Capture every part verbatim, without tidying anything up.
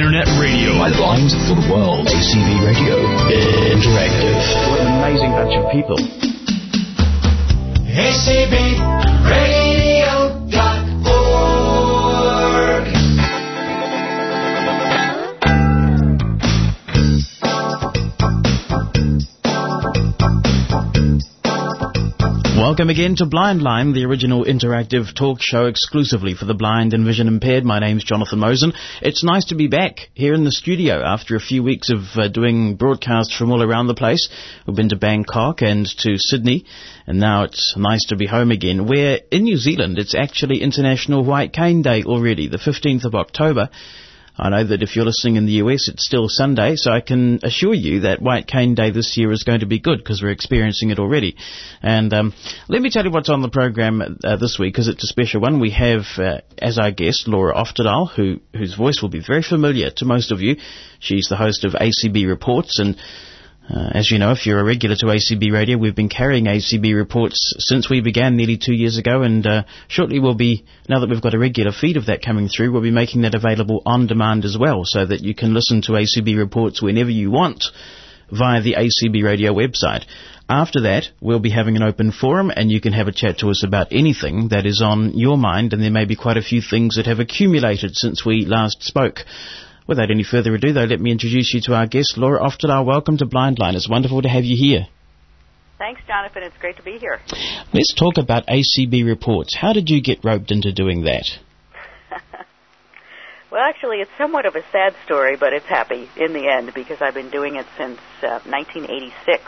Internet radio. Lifelines for the world. A C B Radio. Interactive. What an amazing bunch of people. A C B radio dot org. Welcome again to Blind Line, the original interactive talk show exclusively for the blind and vision impaired. My name's Jonathan Mosen. It's nice to be back here in the studio after a few weeks of uh, doing broadcasts from all around the place. We've been to Bangkok and to Sydney, and now it's nice to be home again, where in New Zealand it's actually International White Cane Day already, the fifteenth of October. I know that if you're listening in the U S, it's still Sunday, so I can assure you that White Cane Day this year is going to be good because we're experiencing it already. And um, let me tell you what's on the program uh, this week, because it's a special one. We have, uh, as our guest, Laura Oftedal, who, whose voice will be very familiar to most of you. She's the host of A C B Reports, and Uh, as you know, if you're a regular to A C B Radio, we've been carrying A C B Reports since we began nearly two years ago, and uh, shortly we'll be, now that we've got a regular feed of that coming through, we'll be making that available on demand as well, so that you can listen to A C B Reports whenever you want via the A C B Radio website. After that, we'll be having an open forum, and you can have a chat to us about anything that is on your mind, and there may be quite a few things that have accumulated since we last spoke. Without any further ado, though, let me introduce you to our guest, Laura Oftedal. Welcome to Blind Line. It's wonderful to have you here. Thanks, Jonathan. It's great to be here. Let's talk about A C B Reports. How did you get roped into doing that? Well, actually, it's somewhat of a sad story, but it's happy in the end because I've been doing it since uh, nineteen eighty-six.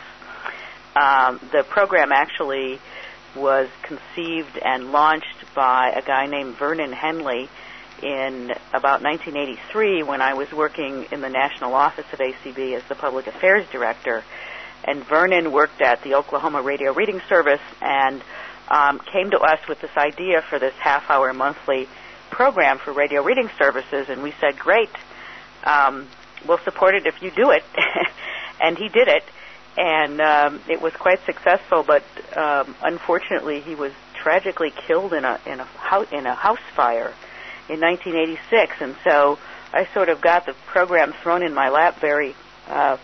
Um, the program actually was conceived and launched by a guy named Vernon Henley in about nineteen eighty-three, when I was working in the national office of A C B as the public affairs director. And Vernon worked at the Oklahoma Radio Reading Service and um, came to us with this idea for this half-hour monthly program for radio reading services, and we said, great, um, we'll support it if you do it. And he did it, and um, it was quite successful, but um, unfortunately he was tragically killed in a, in a, house, in a house fire in nineteen eighty-six, and so I sort of got the program thrown in my lap very uh,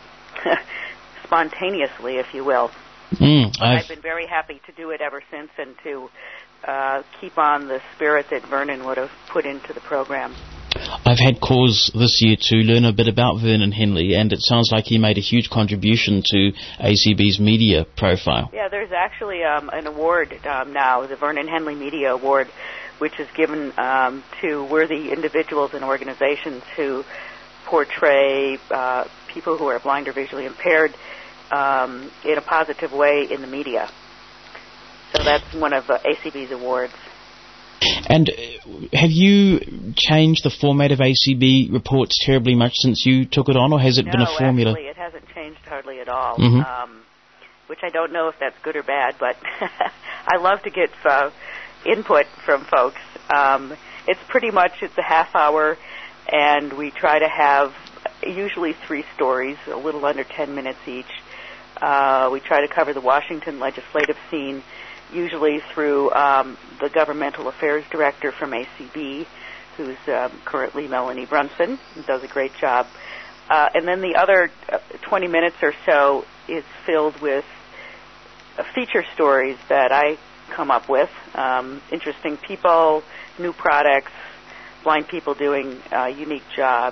spontaneously, if you will. Mm, I've, I've been very happy to do it ever since, and to uh, keep on the spirit that Vernon would have put into the program. I've had cause this year to learn a bit about Vernon Henley, and it sounds like he made a huge contribution to A C B's media profile. Yeah, there's actually um, an award um, now, the Vernon Henley Media Award, which is given um, to worthy individuals and organizations who portray uh, people who are blind or visually impaired um, in a positive way in the media. So that's one of uh, A C B's awards. And have you changed the format of A C B Reports terribly much since you took it on, or has it no, been a formula? No, actually, it hasn't changed hardly at all, mm-hmm. um, which I don't know if that's good or bad, but I love to get uh, input from folks. Um, it's pretty much, it's a half hour, and we try to have usually three stories, a little under ten minutes each. Uh, we try to cover the Washington legislative scene, usually through um, the governmental affairs director from A C B, who's um, currently Melanie Brunson, who does a great job. Uh, and then the other uh, twenty minutes or so is filled with uh, feature stories that I come up with, um, interesting people, new products, blind people doing uh, unique jobs.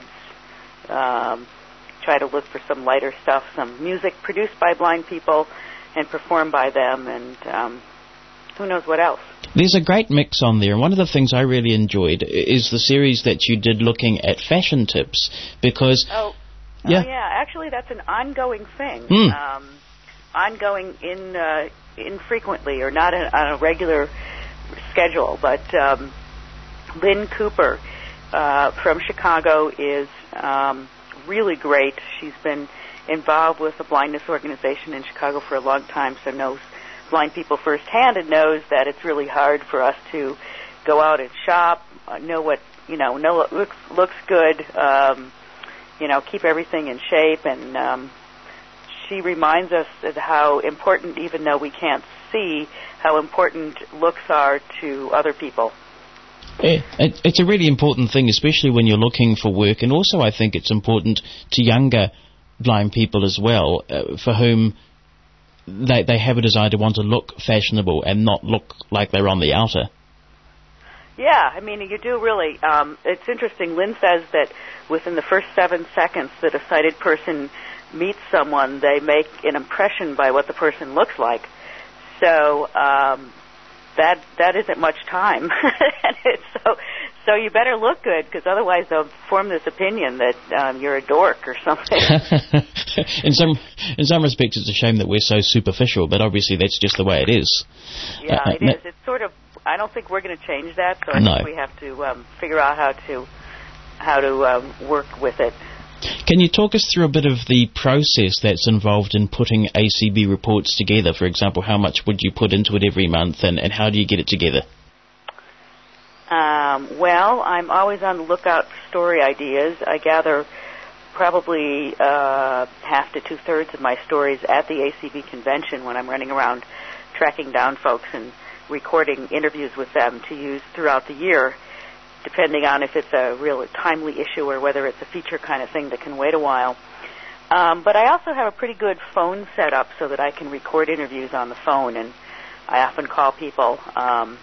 Um, try to look for some lighter stuff, some music produced by blind people and performed by them, and um, who knows what else. There's a great mix on there, and one of the things I really enjoyed is the series that you did looking at fashion tips, because... Oh, yeah, oh, yeah. Actually, that's an ongoing thing. Mm. Um, ongoing in uh, infrequently, or not in, on a regular schedule, but um, Lynn Cooper uh, from Chicago is um, really great. She's been involved with the blindness organization in Chicago for a long time, so knows blind people firsthand, and knows that it's really hard for us to go out and shop, uh, know what, you know, know what looks, looks good, um, you know, keep everything in shape, and um, she reminds us of how important, even though we can't see, how important looks are to other people. It, it's a really important thing, especially when you're looking for work, and also I think it's important to younger blind people as well, uh, for whom they they have a desire to want to look fashionable and not look like they're on the outer. Yeah, I mean, you do really. Um, it's interesting. Lynn says that within the first seven seconds that a sighted person meets someone, they make an impression by what the person looks like. So um, that that isn't much time. And it's so so you better look good, because otherwise they'll form this opinion that um, you're a dork or something. in some in some respects, it's a shame that we're so superficial, but obviously that's just the way it is. Yeah, uh, it is. It's sort of. I don't think we're going to change that, so I no. think we have to um, figure out how to how to um, work with it. Can you talk us through a bit of the process that's involved in putting A C B reports together? For example, how much would you put into it every month, and, and how do you get it together? Um, well, I'm always on the lookout for story ideas. I gather probably uh, half to two-thirds of my stories at the A C B convention when I'm running around tracking down folks and recording interviews with them to use throughout the year, depending on if it's a real timely issue or whether it's a feature kind of thing that can wait a while. Um, but I also have a pretty good phone set up so that I can record interviews on the phone, and I often call people, um,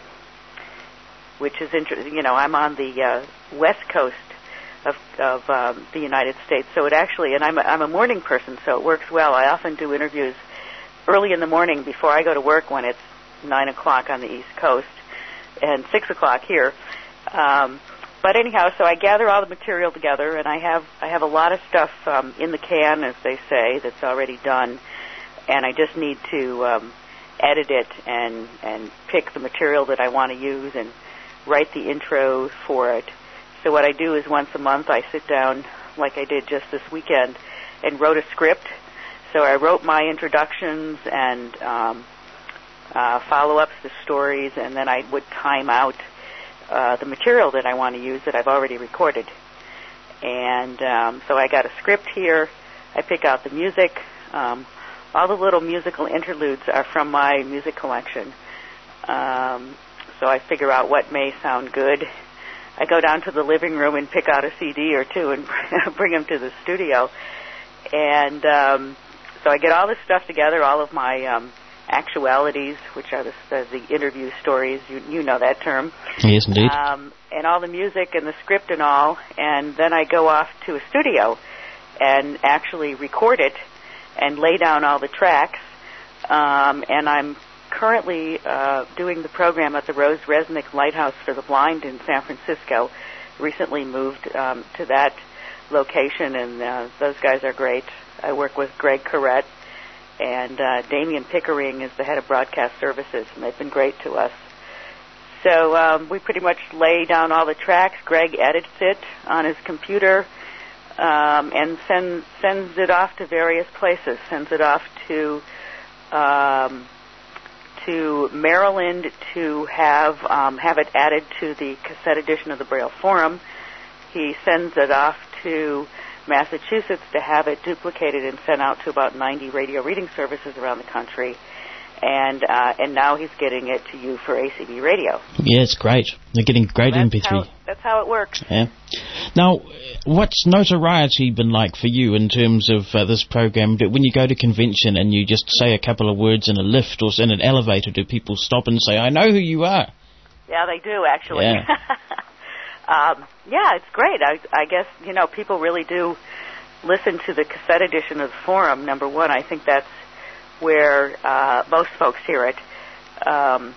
which is interesting. You know, I'm on the uh, west coast of, of um, the United States, so it actually, and I'm a, I'm a morning person, so it works well. I often do interviews early in the morning before I go to work when it's nine o'clock on the East Coast and six o'clock here. Um, but anyhow, so I gather all the material together, and I have I have a lot of stuff um, in the can, as they say, that's already done, and I just need to um, edit it and and pick the material that I want to use and write the intro for it. So what I do is once a month I sit down, like I did just this weekend, and wrote a script. So I wrote my introductions and um, Uh, follow-ups to stories, and then I would time out uh, the material that I want to use that I've already recorded. And um, so I got a script here. I pick out the music. Um, all the little musical interludes are from my music collection. Um, so I figure out what may sound good. I go down to the living room and pick out a C D or two and bring them to the studio. And um, so I get all this stuff together, all of my um, actualities, which are the, the, the interview stories. You, you know that term. Yes, indeed. Um, and all the music and the script and all. And then I go off to a studio and actually record it and lay down all the tracks. Um, and I'm currently uh, doing the program at the Rose Resnick Lighthouse for the Blind in San Francisco. Recently moved um, to that location, and uh, those guys are great. I work with Greg Corrett, and uh, Damian Pickering is the head of broadcast services, and they've been great to us. So um, we pretty much lay down all the tracks. Greg edits it on his computer um, and send, sends it off to various places. Sends it off to um, to Maryland to have um, have it added to the cassette edition of the Braille Forum. He sends it off to Massachusetts to have it duplicated and sent out to about ninety radio reading services around the country. And uh, and now he's getting it to you for A C B radio. Yeah, it's great. They're getting great that's M P three. How, that's how it works. Yeah. Now, what's notoriety been like for you in terms of uh, this program? When you go to convention and you just say a couple of words in a lift or in an elevator, do people stop and say, "I know who you are"? Yeah, they do, actually. Yeah, um, yeah it's great. I, I guess, you know, people really do listen to the cassette edition of the forum, number one. I think that's where uh, most folks hear it. Um,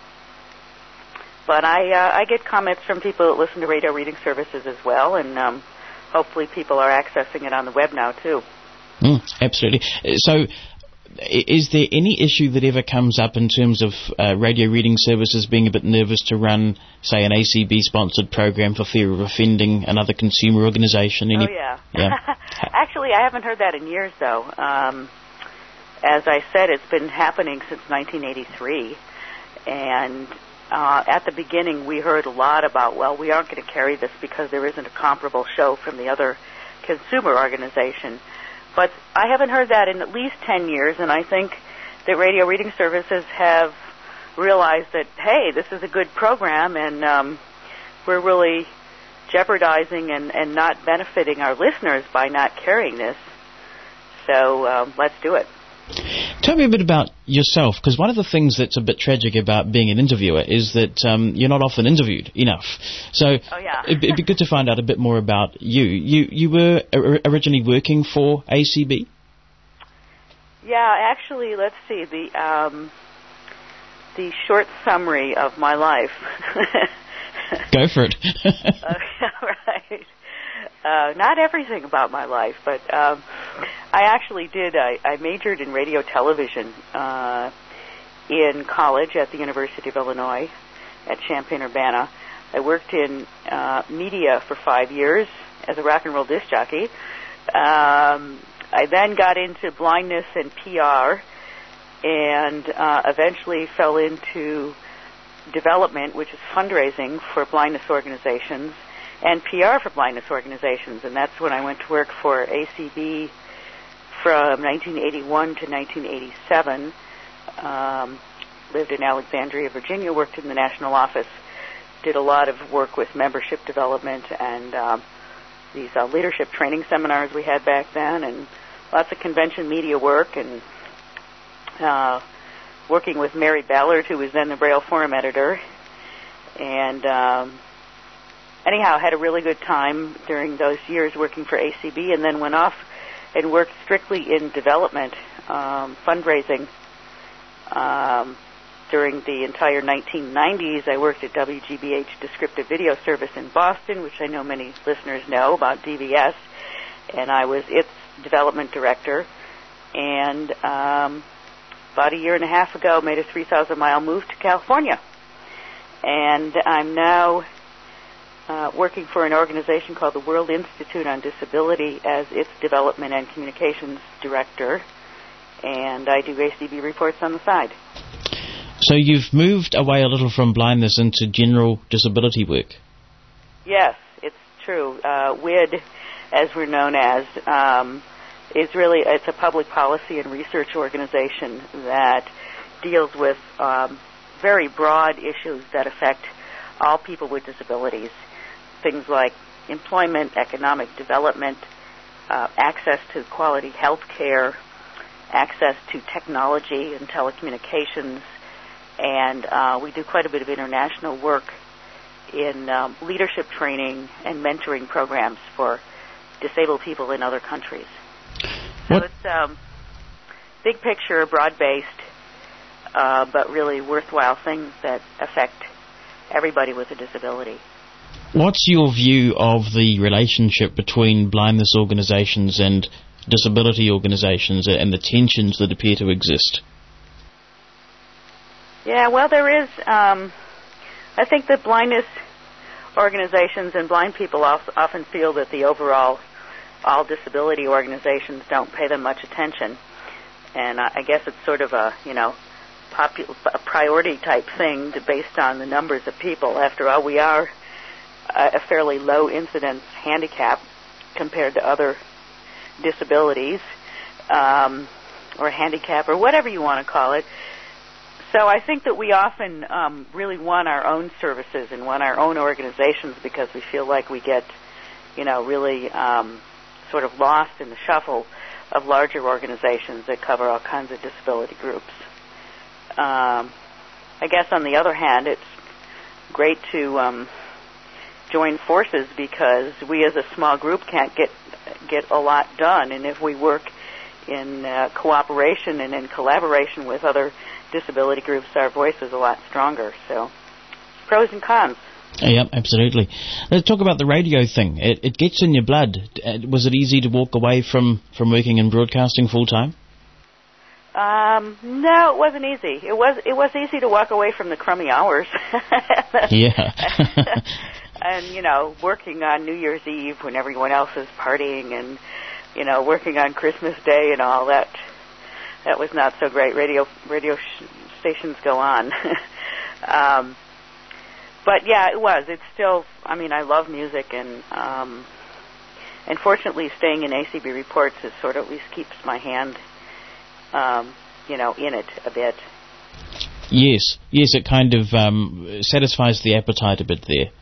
but I uh, I get comments from people that listen to radio reading services as well, and um, hopefully people are accessing it on the web now too. Mm, absolutely. So, is there any issue that ever comes up in terms of uh, radio reading services being a bit nervous to run, say, an A C B-sponsored program for fear of offending another consumer organisation? Any? Oh, yeah. yeah. Actually, I haven't heard that in years, though. Um, as I said, it's been happening since nineteen eighty-three, and uh, at the beginning we heard a lot about, well, we aren't going to carry this because there isn't a comparable show from the other consumer organization. But I haven't heard that in at least ten years, and I think that radio reading services have realized that, hey, this is a good program, and um, we're really jeopardizing and, and not benefiting our listeners by not carrying this. So um, let's do it. Tell me a bit about yourself, because one of the things that's a bit tragic about being an interviewer is that um, you're not often interviewed enough. So oh, yeah. it'd, it'd be good to find out a bit more about you. You you were originally working for A C B? Yeah, actually, let's see, the um, the short summary of my life. Go for it. uh, right. Uh, not everything about my life, but um, I actually did. I, I majored in radio television uh, in college at the University of Illinois at Champaign-Urbana. I worked in uh, media for five years as a rock and roll disc jockey. Um, I then got into blindness and P R, and uh, eventually fell into development, which is fundraising for blindness organizations, and P R for blindness organizations, and that's when I went to work for A C B from nineteen eighty-one to nineteen eighty-seven. Um, lived in Alexandria, Virginia, worked in the national office, did a lot of work with membership development and um, these uh, leadership training seminars we had back then, and lots of convention media work, and uh, working with Mary Ballard, who was then the Braille Forum editor, and um, anyhow, had a really good time during those years working for A C B, and then went off and worked strictly in development, um, fundraising. Um, during the entire nineteen nineties, I worked at W G B H Descriptive Video Service in Boston, which I know many listeners know about D V S, and I was its development director. And um, about a year and a half ago, made a three thousand mile move to California. And I'm now Uh, working for an organization called the World Institute on Disability as its development and communications director, and I do A C B reports on the side. So you've moved away a little from blindness into general disability work? Yes, it's true. Uh, W I D, as we're known as, um, is really, it's a public policy and research organization that deals with um, very broad issues that affect all people with disabilities. Things like employment, economic development, uh, access to quality health care, access to technology and telecommunications, and uh, we do quite a bit of international work in um, leadership training and mentoring programs for disabled people in other countries. What? So it's um, big picture, broad-based, uh, but really worthwhile things that affect everybody with a disability. What's your view of the relationship between blindness organizations and disability organizations and the tensions that appear to exist? Yeah, well, there is. Um, I think that blindness organizations and blind people often feel that the overall all disability organizations don't pay them much attention. And I guess it's sort of a, you know, popu- a priority type thing to, based on the numbers of people. After all, we are a fairly low incidence handicap compared to other disabilities, um, or handicap, or whatever you want to call it. So I think that we often um, really want our own services and want our own organizations because we feel like we get, you know, really um, sort of lost in the shuffle of larger organizations that cover all kinds of disability groups. Um, I guess on the other hand, it's great to um, join forces because we as a small group can't get get a lot done, and if we work in uh, cooperation and in collaboration with other disability groups, our voice is a lot stronger. So, pros and cons. Yep, absolutely. Let's talk about the radio thing. It, it gets in your blood. Was it easy to walk away from, from working in broadcasting full time? Um, no, it wasn't easy. It was it was easy to walk away from the crummy hours. Yeah. And, you know, working on New Year's Eve when everyone else is partying and, you know, working on Christmas Day and all that. That was not so great. Radio radio sh- stations go on. um, but, yeah, it was. It's still, I mean, I love music, and um, and fortunately staying in A C B Reports is sort of at least keeps my hand, um, you know, in it a bit. Yes, yes, it kind of um, satisfies the appetite a bit there.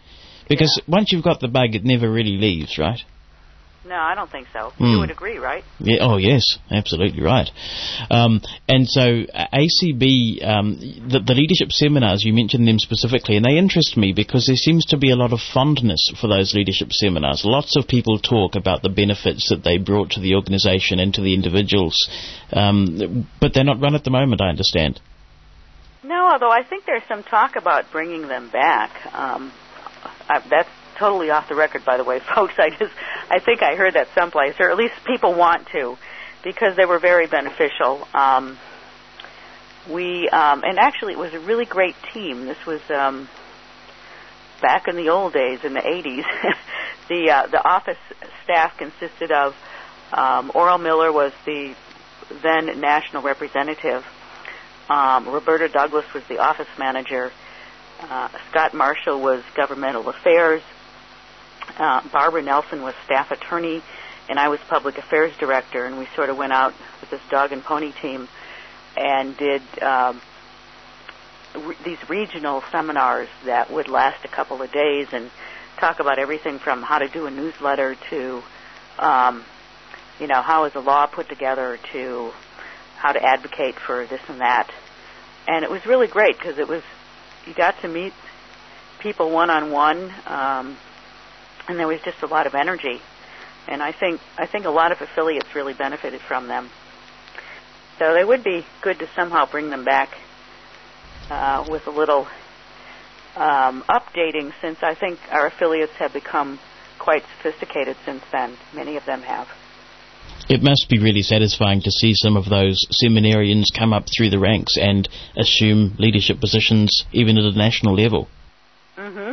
Because yeah. once you've got the bug, it never really leaves, right? No, I don't think so. Mm. You would agree, right? Yeah, oh, yes, absolutely right. Um, and so uh, A C B, um, the, the leadership seminars, you mentioned them specifically, and they interest me because there seems to be a lot of fondness for those leadership seminars. Lots of people talk about the benefits that they brought to the organisation and to the individuals, um, but they're not run at the moment, I understand. No, although I think there's some talk about bringing them back. Um, I, that's totally off the record, by the way, folks. I just, I think I heard that someplace, or at least people want to, because they were very beneficial. Um, we, um, and actually, it was a really great team. This was um, back in the old days, in the eighties. the uh, the office staff consisted of um, Oral Miller was the then national representative. Um, Roberta Douglas was the office manager. Uh, Scott Marshall was governmental affairs. Uh, Barbara Nelson was staff attorney, and I was public affairs director, and we sort of went out with this dog and pony team and did um, re- these regional seminars that would last a couple of days and talk about everything from how to do a newsletter to, um, you know, how is a law put together to how to advocate for this and that. And it was really great because it was, you got to meet people one-on-one, um, and there was just a lot of energy, and I think I think a lot of affiliates really benefited from them. So they would be good to somehow bring them back uh, with a little um, updating, since I think our affiliates have become quite sophisticated since then. Many of them have. It must be really satisfying to see some of those seminarians come up through the ranks and assume leadership positions even at a national level. Mm-hmm.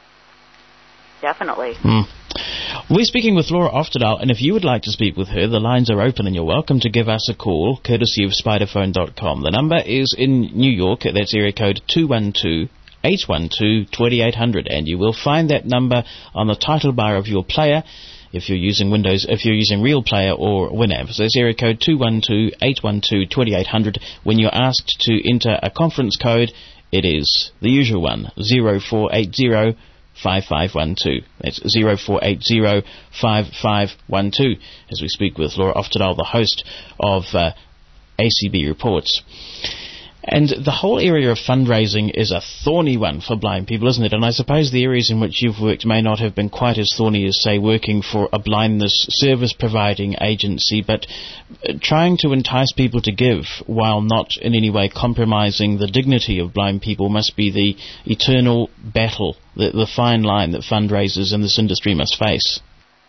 Definitely. Mm. We're speaking with Laura Oftedal, and if you would like to speak with her, the lines are open and you're welcome to give us a call, courtesy of spiderphone dot com. The number is in New York, that's area code two one two, eight one two, two eight zero zero, and you will find that number on the title bar of your player if you're using Windows, if you're using Real Player or Winamp. So that's area code two one two, eight one two, two eight zero zero. When you're asked to enter a conference code, it is the usual one, zero four eight zero, five five one two. That's zero four eight zero, five five one two, as we speak with Laura Oftedal, the host of uh, A C B Reports. And the whole area of fundraising is a thorny one for blind people, isn't it? And I suppose the areas in which you've worked may not have been quite as thorny as, say, working for a blindness service-providing agency, but trying to entice people to give while not in any way compromising the dignity of blind people must be the eternal battle, the, the fine line that fundraisers in this industry must face.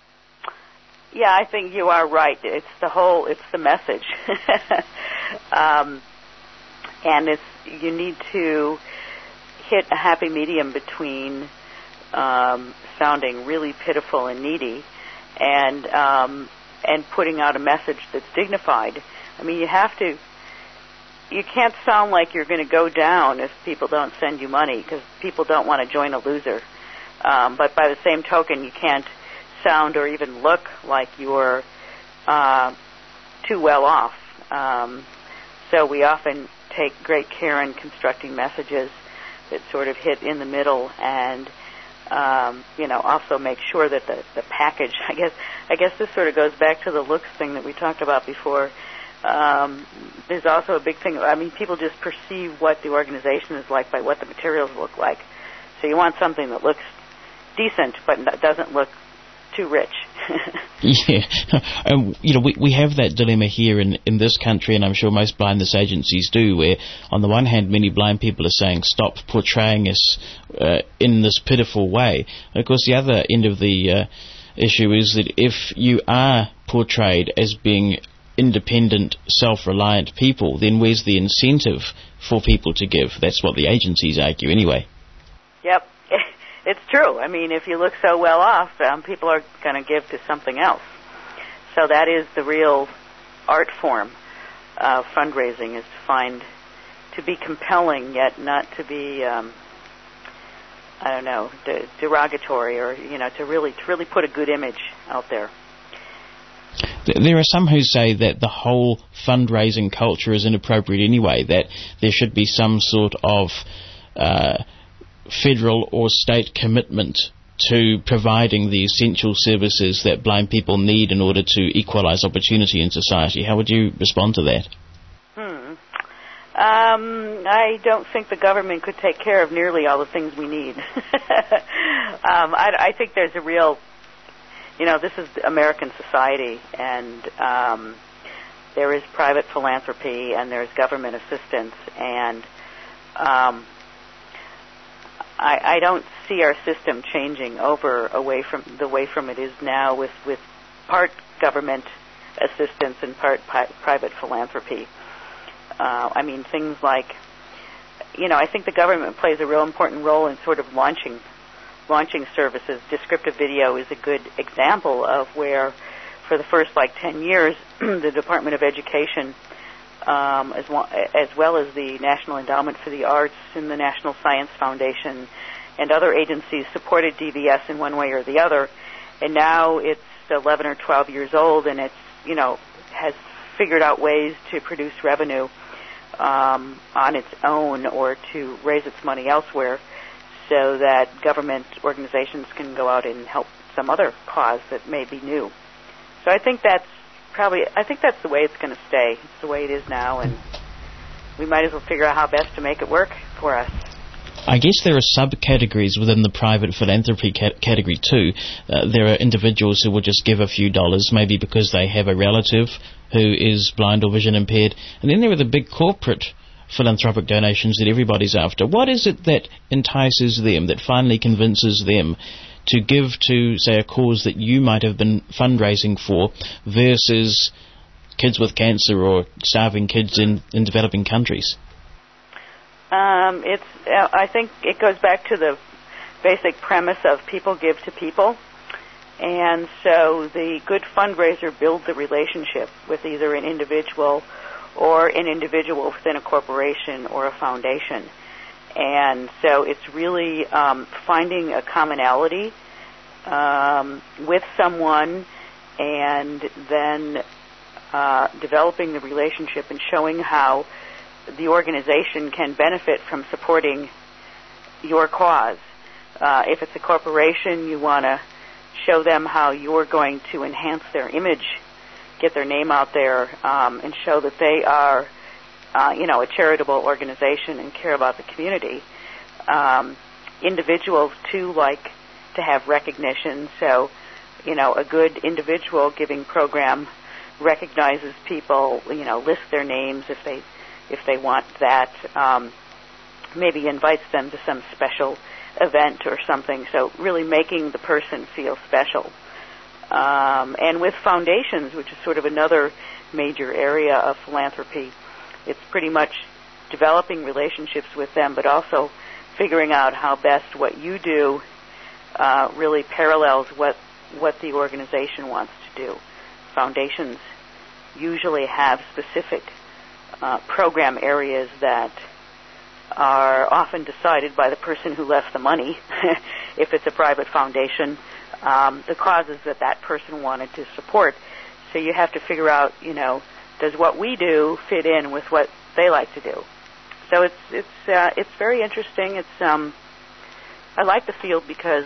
Yeah, I think you are right. It's the whole, it's the message. um, and it's, you need to hit a happy medium between um, sounding really pitiful and needy and um, and putting out a message that's dignified. I mean, you have to, you can't sound like you're going to go down if people don't send you money, because people don't want to join a loser. Um, but by the same token, you can't sound or even look like you're uh, too well off. Um, so we often take great care in constructing messages that sort of hit in the middle, and um, you know, also make sure that the, the package. I guess I guess this sort of goes back to the looks thing that we talked about before. Um, there's also a big thing. I mean, people just perceive what the organization is like by what the materials look like. So you want something that looks decent but doesn't look too rich. Yeah, um, you know, we we have that dilemma here in, in this country, and I'm sure most blindness agencies do, where on the one hand many blind people are saying stop portraying us uh, in this pitiful way. And of course the other end of the uh, issue is that if you are portrayed as being independent, self-reliant people, then where's the incentive for people to give? That's what the agencies argue anyway. Yep. It's true. I mean, if you look so well off, um, people are going to give to something else. So that is the real art form of fundraising, is to find, to be compelling yet not to be, um, I don't know, de- derogatory, or, you know, to really, to really put a good image out there. There are some who say that the whole fundraising culture is inappropriate anyway, that there should be some sort of uh, federal or state commitment to providing the essential services that blind people need in order to equalize opportunity in society. How would you respond to that? Hmm. Um, I don't think the government could take care of nearly all the things we need. um, I, I think there's a real, you know, this is American society, and um, there is private philanthropy and there's government assistance, and um, I, I don't see our system changing over away from the way from it is now, with, with part government assistance and part pi- private philanthropy. Uh, I mean, things like, you know, I think the government plays a real important role in sort of launching launching services. Descriptive video is a good example of where, for the first, like, ten years, the Department of Education, um, as, well, as well as the National Endowment for the Arts and the National Science Foundation and other agencies supported D V S in one way or the other. And now it's eleven or twelve years old, and it's, you know, has figured out ways to produce revenue um, on its own or to raise its money elsewhere, so that government organizations can go out and help some other cause that may be new. So I think that's probably, I think that's the way it's going to stay. It's the way it is now, and we might as well figure out how best to make it work for us. I guess there are subcategories within the private philanthropy cat- category too. Uh, there are individuals who will just give a few dollars, maybe because they have a relative who is blind or vision impaired. And then there are the big corporate philanthropic donations that everybody's after. What is it that entices them, that finally convinces them to give to, say, a cause that you might have been fundraising for versus kids with cancer or starving kids in, in developing countries? Um, it's. Uh, I think it goes back to the basic premise of people give to people, and so the good fundraiser builds a relationship with either an individual or an individual within a corporation or a foundation, and so it's really um, finding a commonality um, with someone, and then uh, developing the relationship and showing how the organization can benefit from supporting your cause. Uh, if it's a corporation, you want to show them how you're going to enhance their image, get their name out there, um, and show that they are, uh, you know, a charitable organization and care about the community. Um, individuals, too, like to have recognition. So, you know, a good individual giving program recognizes people, you know, lists their names if they if they want that, um, maybe invites them to some special event or something. So really making the person feel special. Um, and with foundations, which is sort of another major area of philanthropy, it's pretty much developing relationships with them, but also figuring out how best what you do uh, really parallels what what the organization wants to do. Foundations usually have specific Uh, program areas that are often decided by the person who left the money. If it's a private foundation, um, the causes that that person wanted to support. So you have to figure out, you know, does what we do fit in with what they like to do? So it's it's uh, it's very interesting. It's um, I like the field because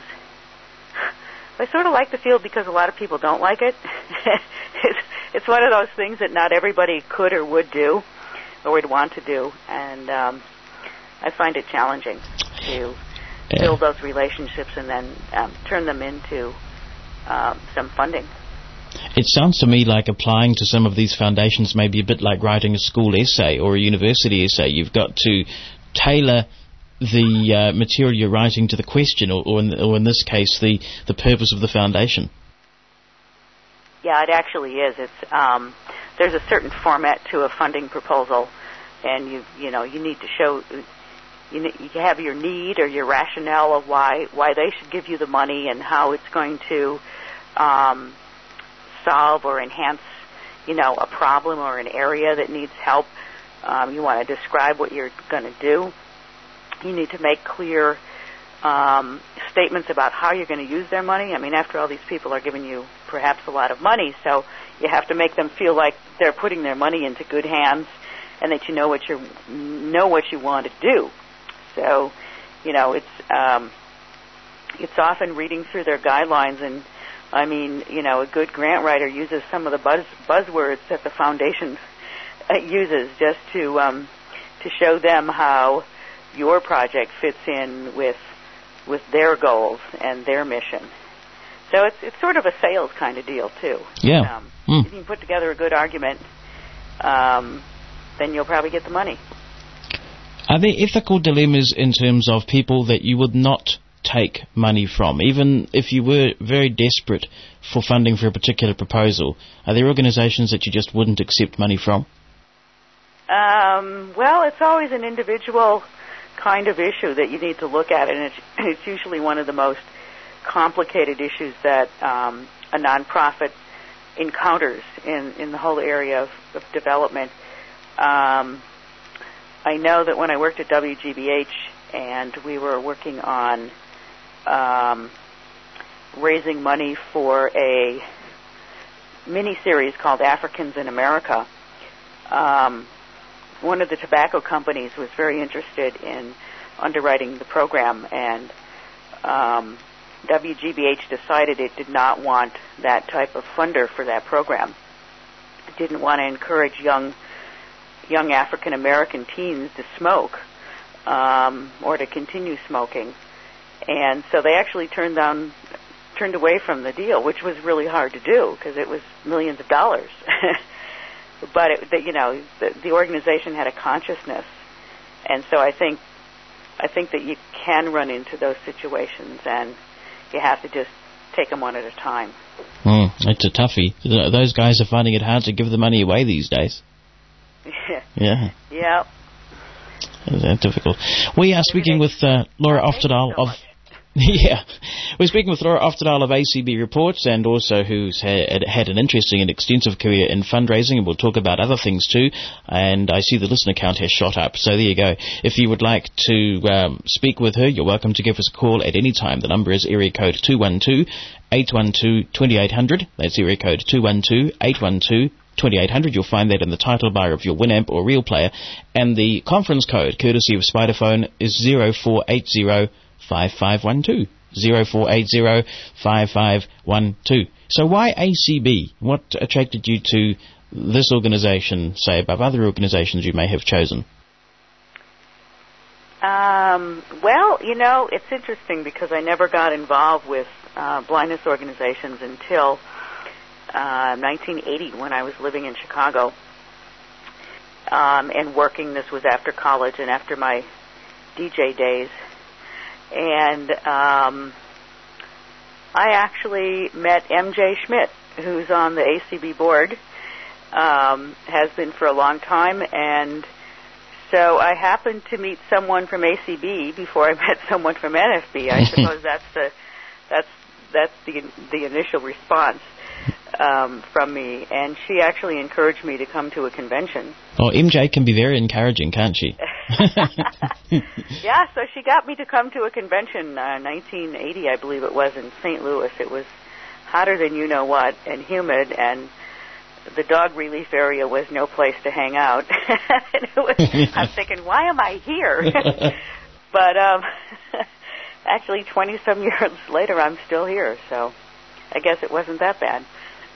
I sort of like the field because a lot of people don't like it. it's, it's one of those things that not everybody could or would do, or would want to do, and um, I find it challenging to yeah. build those relationships and then um, turn them into um, some funding. It sounds to me like applying to some of these foundations may be a bit like writing a school essay or a university essay. You've got to tailor the uh, material you're writing to the question, or, or, in, or in this case, the, the purpose of the foundation. Yeah, it actually is. It's um, there's a certain format to a funding proposal, and you you know you need to show you, ne- you have your need or your rationale of why why they should give you the money and how it's going to um, solve or enhance you know a problem or an area that needs help. Um, you want to describe what you're going to do. You need to make clear um, statements about how you're going to use their money. I mean, after all, these people are giving you perhaps a lot of money, so you have to make them feel like they're putting their money into good hands, and that you know what you know what you want to do. So, you know, it's um, it's often reading through their guidelines, and I mean, you know, a good grant writer uses some of the buzz buzzwords that the foundation uh, uses just to um, to show them how your project fits in with with their goals and their mission. So it's it's sort of a sales kind of deal too. Yeah. Um, mm. If you can put together a good argument, um, then you'll probably get the money. Are there ethical dilemmas in terms of people that you would not take money from, even if you were very desperate for funding for a particular proposal? Are there organisations that you just wouldn't accept money from? Um, well, it's always an individual kind of issue that you need to look at, and it's, it's usually one of the most complicated issues that um, a nonprofit encounters in, in the whole area of, of development. Um, I know that when I worked at W G B H and we were working on um, raising money for a mini-series called Africans in America, um, one of the tobacco companies was very interested in underwriting the program, and um, W G B H decided it did not want that type of funder for that program. It didn't want to encourage young young African American teens to smoke um, or to continue smoking, and so they actually turned down, turned away from the deal, which was really hard to do because it was millions of dollars. But it, the, you know, the, the organization had a consciousness, and so I think I think that you can run into those situations, and you have to just take them one at a time. Mm, it's a toughie. Those guys are finding it hard to give the money away these days. Yeah. Yeah. That's difficult. We are speaking with uh, Laura Oftedal of... Yeah. We're speaking with Laura Oftedal of A C B Reports, and also who's had, had an interesting and extensive career in fundraising, and we'll talk about other things too. And I see the listener count has shot up, so there you go. If you would like to um, speak with her, you're welcome to give us a call at any time. The number is area code two one two, eight one two, two eight zero zero. That's area code two one two, eight one two, two eight zero zero. You'll find that in the title bar of your Winamp or Real Player. And the conference code, courtesy of Spiderphone, is zero four eight zero, five five one two. zero four eight zero, five five one two. So why A C B? What attracted you to this organisation, say, above other organisations you may have chosen? Um, well, you know, it's interesting because I never got involved with uh, blindness organizations until uh, nineteen eighty, when I was living in Chicago um, and working. This was after college and after my D J days. And um, I actually met M J Schmidt, who's on the A C B board, um, has been for a long time, and so I happened to meet someone from A C B before I met someone from N F B. I suppose that's the that's that's the the initial response um, from me, and she actually encouraged me to come to a convention. Oh, M J can be very encouraging, can't she? Yeah, so she got me to come to a convention, uh, nineteen eighty, I believe it was, in Saint Louis. It was hotter than you know what, and humid, and the dog relief area was no place to hang out. And it was, I'm thinking, why am I here? But um, actually, twenty-some years later, I'm still here, so I guess it wasn't that bad.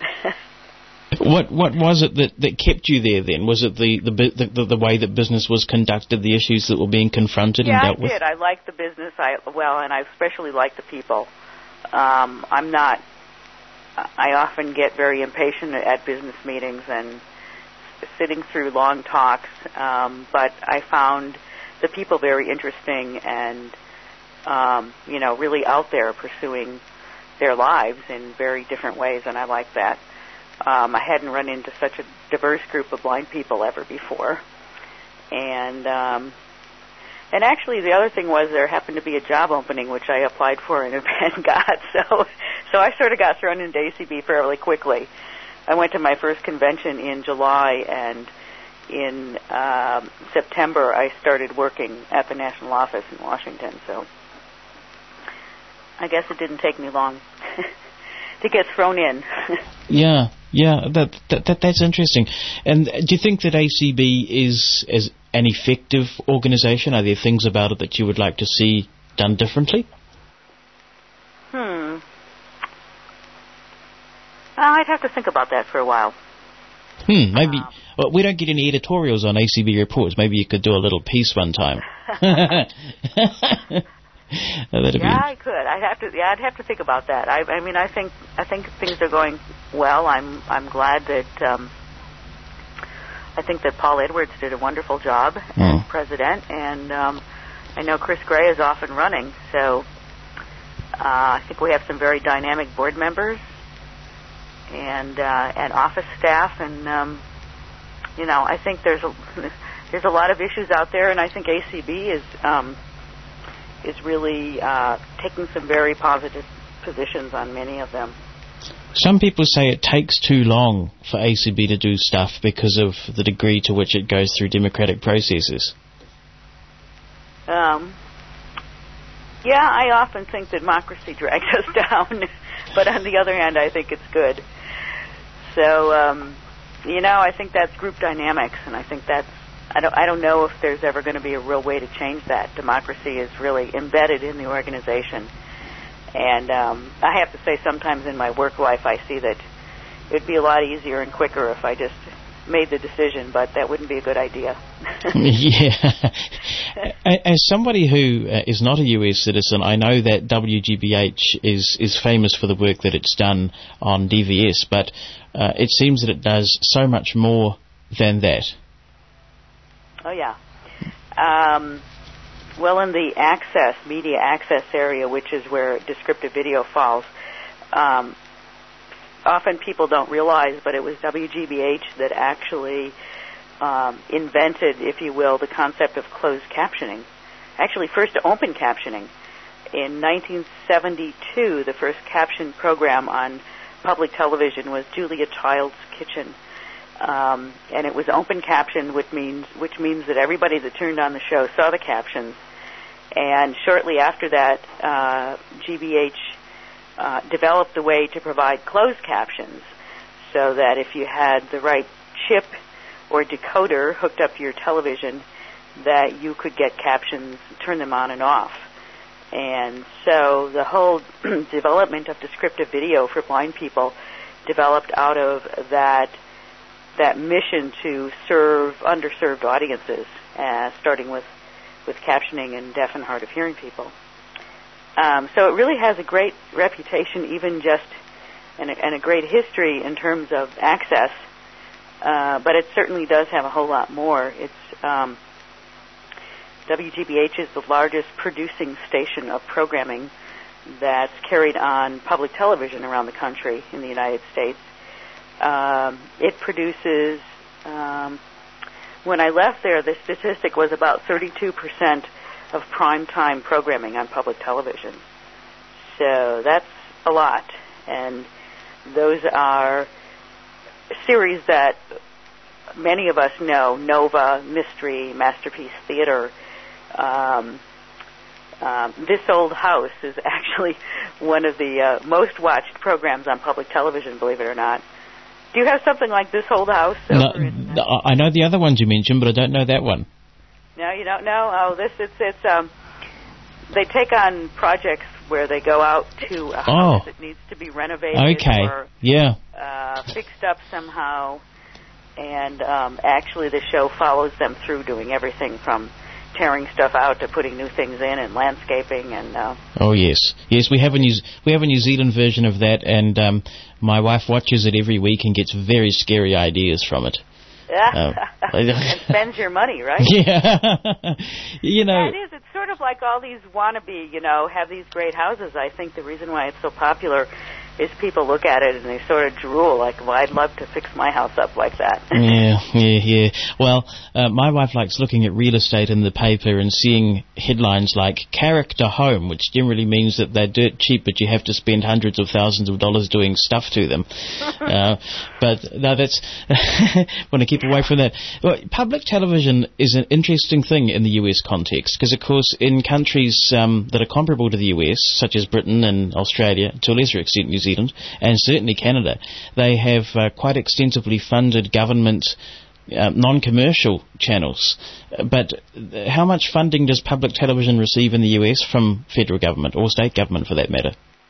What what was it that, that kept you there then? Was it the the, the the way that business was conducted, the issues that were being confronted yeah, and dealt with? Yeah, I did. I liked the business. I well, and I especially liked the people. Um, I'm not. I often get very impatient at business meetings and sitting through long talks, um, but I found the people very interesting and um, you know, really out there pursuing their lives in very different ways, and I like that. Um, I hadn't run into such a diverse group of blind people ever before. And um, and actually the other thing was there happened to be a job opening which I applied for and, and got. So so I sort of got thrown into A C B fairly quickly. I went to my first convention in July, and in um, September I started working at the national office in Washington. So I guess it didn't take me long to get thrown in. Yeah. Yeah, that, that that that's interesting. And do you think that A C B is is an effective organisation? Are there things about it that you would like to see done differently? have to think about that for a while. Hmm, maybe... Um, well, we don't get any editorials on A C B reports. Maybe you could do a little piece one time. yeah, be... I could. I'd have to. Yeah, I'd have to think about that. I, I mean, I think I think things are going well. I'm I'm glad that um, I think that Paul Edwards did a wonderful job mm. as president, and um, I know Chris Gray is off and running. So uh, I think we have some very dynamic board members and uh, and office staff, and um, you know, I think there's a there's a lot of issues out there, and I think A C B is um, is really uh, taking some very positive positions on many of them. Some people say it takes too long for A C B to do stuff because of the degree to which it goes through democratic processes. Um, yeah, I often think that democracy drags us down, but on the other hand, I think it's good. So, um, you know, I think that's group dynamics, and I think that's, I don't, I don't know if there's ever going to be a real way to change that. Democracy is really embedded in the organization. And um, I have to say, sometimes in my work life, I see that it'd be a lot easier and quicker if I just made the decision, but that wouldn't be a good idea. Yeah. As somebody who uh, is not a U S citizen, I know that W G B H is, is famous for the work that it's done on D V S, but uh, it seems that it does so much more than that. Oh, yeah. Um, well, in the access, media access area, which is where descriptive video falls, um, often people don't realize, but it was W G B H that actually um, invented, if you will, the concept of closed captioning. Actually, first open captioning. In nineteen seventy-two, the first caption program on public television was Julia Child's Kitchen. Um, and it was open captioned, which means which means that everybody that turned on the show saw the captions. And shortly after that, uh, G B H uh, developed a way to provide closed captions, so that if you had the right chip or decoder hooked up to your television, that you could get captions, turn them on and off. And so the whole development of descriptive video for blind people developed out of that that mission to serve underserved audiences, uh, starting with, with captioning and deaf and hard of hearing people. Um, so it really has a great reputation, even just, and a, and a great history in terms of access, uh, but it certainly does have a whole lot more. It's um, W G B H is the largest producing station of programming that's carried on public television around the country in the United States. Um, it produces, um, when I left there, the statistic was about thirty-two percent of primetime programming on public television. So that's a lot. And those are series that many of us know: Nova, Mystery, Masterpiece Theater. Um, um, This Old House is actually one of the uh, most watched programs on public television, believe it or not. Do you have something like This Old House? No, I know the other ones you mentioned, but I don't know that one. No, you don't know? Oh, this it's it's um, they take on projects where they go out to a house oh. that needs to be renovated okay. or yeah. uh, fixed up somehow, and um, actually the show follows them through doing everything from tearing stuff out to putting new things in and landscaping and. Uh, oh yes, yes. We have a New we have a New Zealand version of that, and um, my wife watches it every week and gets very scary ideas from it. Yeah, uh, and spends your money, right? Yeah, you know. Yeah, it is. It's sort of like all these wannabe, you know, have these great houses. I think the reason why it's so popular is people look at it and they sort of drool, like, well, I'd love to fix my house up like that. Yeah, yeah, yeah. Well, uh, my wife likes looking at real estate in the paper and seeing headlines like character home, which generally means that they're dirt cheap, but you have to spend hundreds of thousands of dollars doing stuff to them. uh, but no, that's want to keep away from that. Well, public television is an interesting thing in the U S context, because, of course, in countries um, that are comparable to the U S, such as Britain and Australia, to a lesser extent New Zealand, and certainly Canada, they have uh, quite extensively funded government uh, non-commercial channels. But how much funding does public television receive in the U S from federal government, or state government for that matter?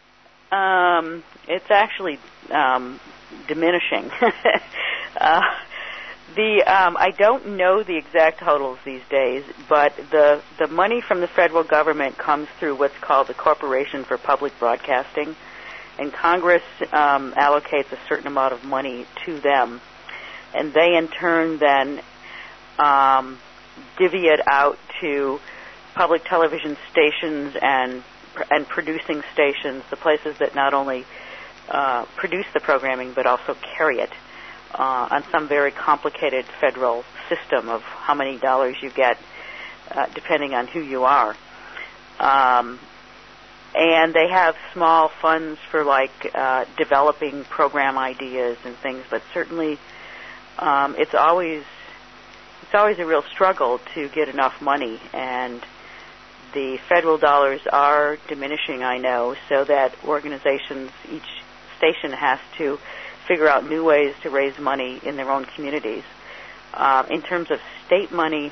Um, it's actually um, diminishing. uh, the um, I don't know the exact totals these days, but the the money from the federal government comes through what's called the Corporation for Public Broadcasting, and Congress um, allocates a certain amount of money to them, and they in turn then um, divvy it out to public television stations and and producing stations, the places that not only uh, produce the programming but also carry it uh, on some very complicated federal system of how many dollars you get uh, depending on who you are. Um, and they have small funds for like uh, developing program ideas and things, but certainly um, it's always it's always a real struggle to get enough money, and the federal dollars are diminishing, I know, so that organizations, each station has to figure out new ways to raise money in their own communities. Uh, in terms of state money,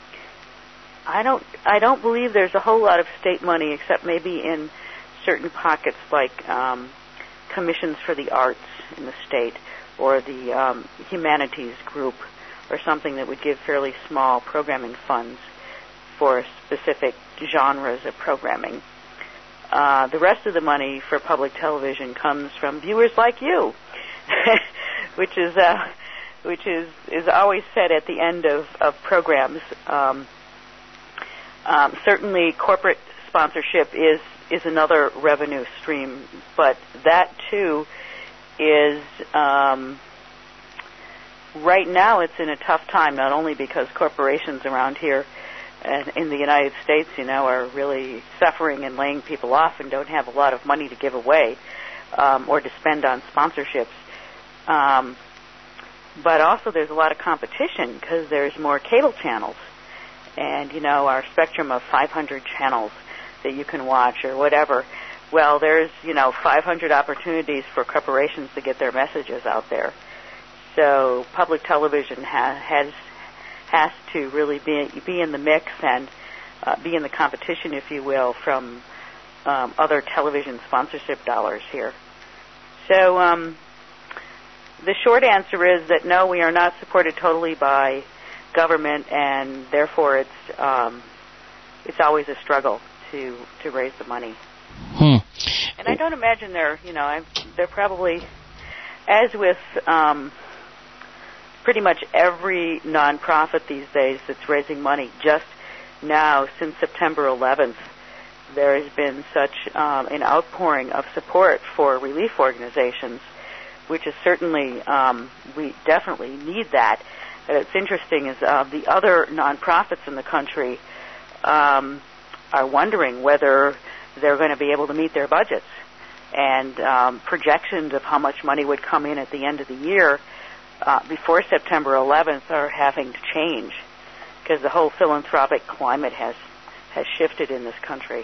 I don't, I don't believe there's a whole lot of state money, except maybe in certain pockets like um, commissions for the arts in the state, or the um, humanities group, or something that would give fairly small programming funds for specific genres of programming. Uh, the rest of the money for public television comes from viewers like you, which is uh, which is, is always said at the end of, of programs. Um, um, certainly, corporate sponsorship is is another revenue stream, but that too is um, right now it's in a tough time. Not only because corporations around here and in the United States, you know, are really suffering and laying people off and don't have a lot of money to give away um, or to spend on sponsorships. Um, but also there's a lot of competition because there's more cable channels. And, you know, our spectrum of five hundred channels that you can watch or whatever. Well, there's, you know, five hundred opportunities for corporations to get their messages out there. So public television ha- has has to really be be in the mix and uh, be in the competition, if you will, from um, other television sponsorship dollars here. So um, the short answer is that no, we are not supported totally by government, and therefore it's um, it's always a struggle to to raise the money. Hmm. And I don't imagine they're you know I'm, they're probably, as with um, pretty much every nonprofit these days that's raising money, just now since September eleventh, there has been such um, an outpouring of support for relief organizations, which is certainly, um, we definitely need that. And it's interesting is uh, the other nonprofits in the country um, are wondering whether they're going to be able to meet their budgets. And um, projections of how much money would come in at the end of the year Uh, before September eleventh are having to change because the whole philanthropic climate has has shifted in this country.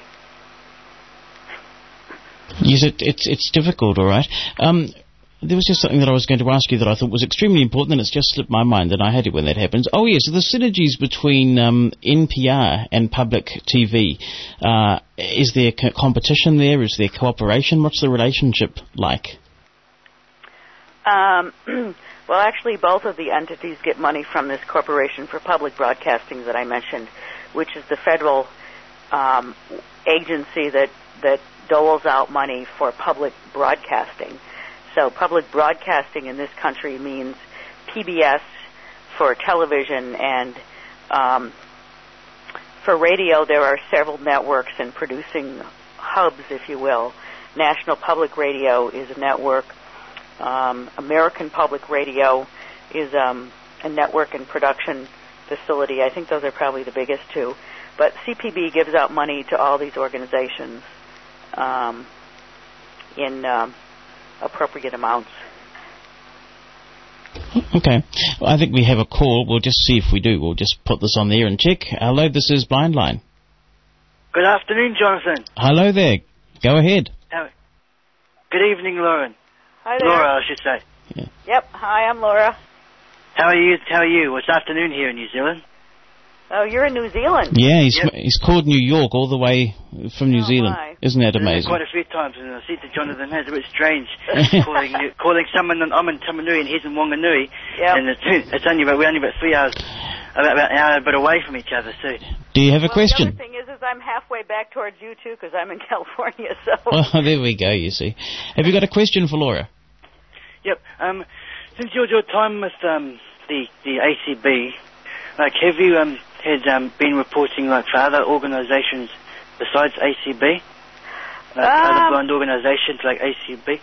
Yes, it, it's it's difficult, all right. Um, there was just something that I was going to ask you that I thought was extremely important, and it's just slipped my mind, and I hate it when that happens. Oh, yes, the synergies between um, N P R and public T V. Uh, is there co- competition there? Is there cooperation? What's the relationship like? Um... Well, actually, both of the entities get money from this Corporation for Public Broadcasting that I mentioned, which is the federal um, agency that, that doles out money for public broadcasting. So public broadcasting in this country means P B S for television, and um, for radio there are several networks and producing hubs, if you will. National Public Radio is a network. Um, American Public Radio is um, a network and production facility. I think those are probably the biggest two. But C P B gives out money to all these organizations um, in um, appropriate amounts. Okay. Well, I think we have a call. We'll just see if we do. We'll just put this on the air and check. Hello, this is Blind Line. Good afternoon, Jonathan. Hello there. Go ahead. Uh, good evening, Lauren. Hi there. Laura, I should say. Yeah. Yep. Hi, I'm Laura. How are you? How are you? It's afternoon here in New Zealand. Oh, you're in New Zealand. Yeah, he's Yep. he's called New York all the way from New Oh, Zealand. my. Isn't that Done it amazing? quite a few times, and I see that Jonathan has a bit strange calling you, calling someone that I'm in Tamanui and he's in Wanganui, Yep. and it's, it's only about we're only about three hours, about, about an hour, but away from each other. So Do you have a Well, question? the other thing is, is I'm halfway back towards you, too, because I'm in California, so... Well, there we go, you see. Have you got a question for Laura? yep. Um, since your your time with um the the A C B, like have you um had um been reporting like for other organisations besides A C B, like Um, other blind organisations like A C B?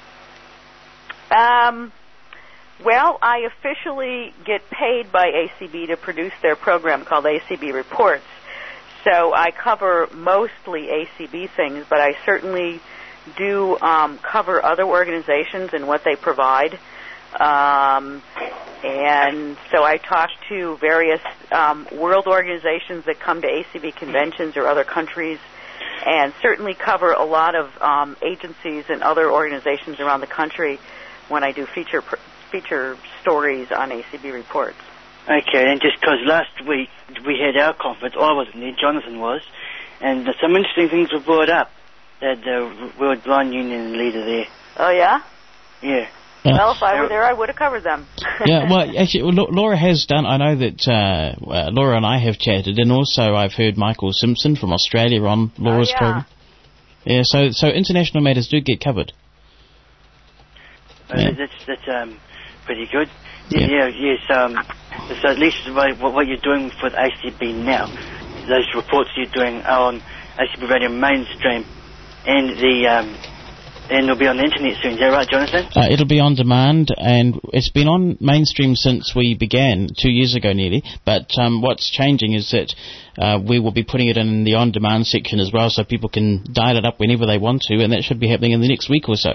Um, well, I officially get paid by A C B to produce their program called A C B Reports. So I cover mostly A C B things, but I certainly do um, cover other organizations and what they provide. Um, and so I talk to various um, world organizations that come to A C B conventions or other countries, and certainly cover a lot of um, agencies and other organizations around the country when I do feature pr- feature stories on A C B Reports. Okay, and just because last week we had our conference, I wasn't there, Jonathan was, and uh, some interesting things were brought up. That the World Blind Union leader there. Oh, yeah? Yeah. Uh, Well, if I were there, I would have covered them. yeah, well, actually, well, Lau- Laura has done. I know that uh, uh, Laura and I have chatted, and also I've heard Michael Simpson from Australia on Laura's Oh, yeah. program. Yeah, so so international matters do get covered. Uh, Yeah. That's that's um pretty good. Yeah. Yeah, yeah yes. Um, so at least what, what you're doing for the A C B now, those reports you're doing are on A C B Radio Mainstream, and the um, and it'll be on the internet soon. Is that right, Jonathan? Uh, it'll be on demand, and it's been on mainstream since we began two years ago, nearly. But um, what's changing is that uh, we will be putting it in the on-demand section as well, so people can dial it up whenever they want to, and that should be happening in the next week or so.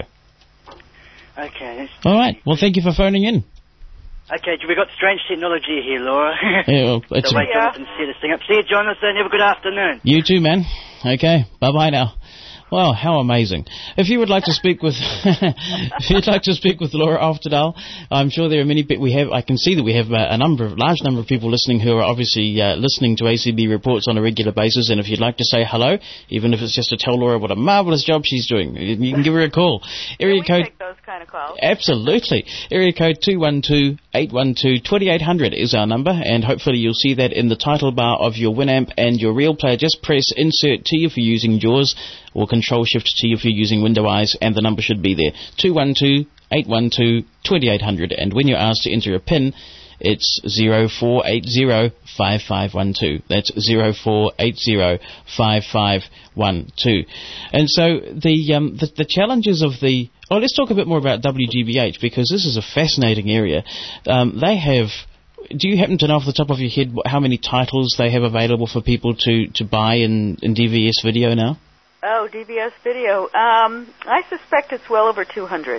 Okay. That's All right. Well, thank you for phoning in. Okay, we got strange technology here, Laura. Yeah, well, it's the way Yeah. Jonathan set this thing up. See you, Jonathan. Have a good afternoon. You too, man. Okay. Bye bye now. Well, how amazing. If you would like to speak with, if you'd like to speak with Laura Oftedal, I'm sure there are many, pe- we have, I can see that we have uh, a number, of, large number of people listening who are obviously uh, listening to A C B Reports on a regular basis, and if you'd like to say hello, even if it's just to tell Laura what a marvellous job she's doing, you you can give her a call. Area we code, take those kind of calls. absolutely. Area code two one two, eight one two, two eight zero zero is our number, and hopefully you'll see that in the title bar of your Winamp and your Real Player. Just press Insert T if you're using JAWS, or Control Shift T if you're using Window Eyes, and the number should be there. two one two, eight one two, two eight zero zero. And when you're asked to enter a PIN, it's zero four eight zero, five five one two. That's zero four eight zero, five five one two. And so the, um, the the challenges of the... Oh, let's talk a bit more about W G B H, because this is a fascinating area. Um, they have... Do you happen to know off the top of your head what- how many titles they have available for people to, to buy in, in D V S video now? Oh, D V S video. Um, I suspect it's well over two hundred.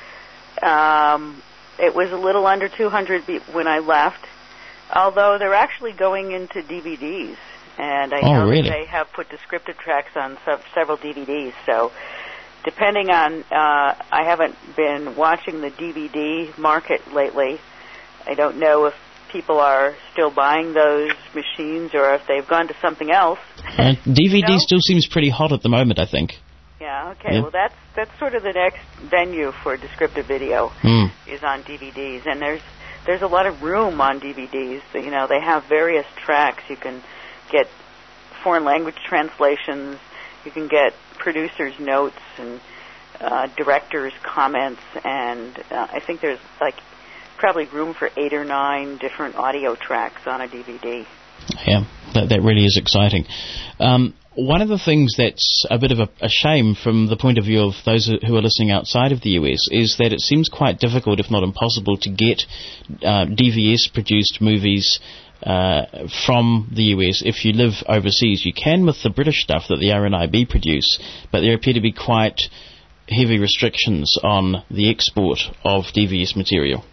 Um, it was a little under two hundred be- when I left, although they're actually going into D V Ds. And I Oh, know really? that they have put descriptive tracks on se- several D V Ds. So depending on, uh, I haven't been watching the D V D market lately. I don't know if people are still buying those machines or if they've gone to something else. Uh, D V D No? still seems pretty hot at the moment, I think. Yeah, okay. Yeah. Well, that's that's sort of the next venue for descriptive video Hmm. is on D V Ds, and there's there's a lot of room on D V Ds. You know, they have various tracks. You can get foreign language translations. You can get producers' notes and uh, directors' comments, and uh, I think there's like probably room for eight or nine different audio tracks on a D V D. Yeah, that, that really is exciting. Um, one of the things that's a bit of a, a shame from the point of view of those who are listening outside of the U S is that it seems quite difficult, if not impossible, to get uh, D V S-produced movies uh, from the U S if you live overseas. You can with the British stuff that the R N I B produce, but there appear to be quite heavy restrictions on the export of D V S material.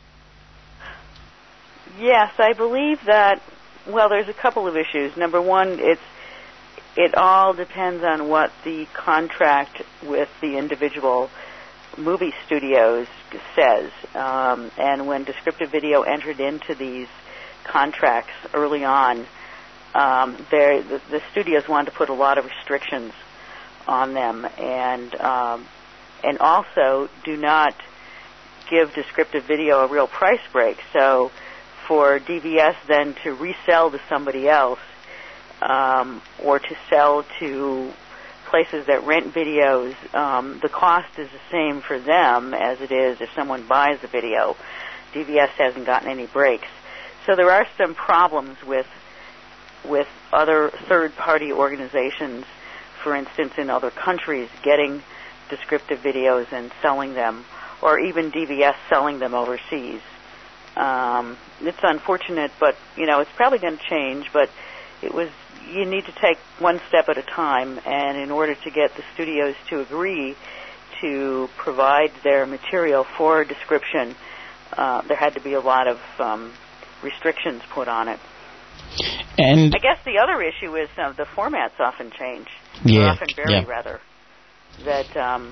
Yes, I believe that. Well, there's a couple of issues. Number one, it's it all depends on what the contract with the individual movie studios says. Um, and when Descriptive Video entered into these contracts early on, um, the, the studios wanted to put a lot of restrictions on them, and um, and also do not give descriptive video a real price break. So for D V S then to resell to somebody else, um, or to sell to places that rent videos, um, the cost is the same for them as it is if someone buys the video. D V S hasn't gotten any breaks. So there are some problems with with other third-party organizations, for instance, in other countries, getting descriptive videos and selling them, or even D V S selling them overseas. Um, it's unfortunate, but, you know, it's probably going to change, but it was, you need to take one step at a time, and in order to get the studios to agree to provide their material for description, uh, there had to be a lot of um, restrictions put on it. And I guess the other issue is uh, the formats often change. Yeah, or often vary, yeah. rather. That, um,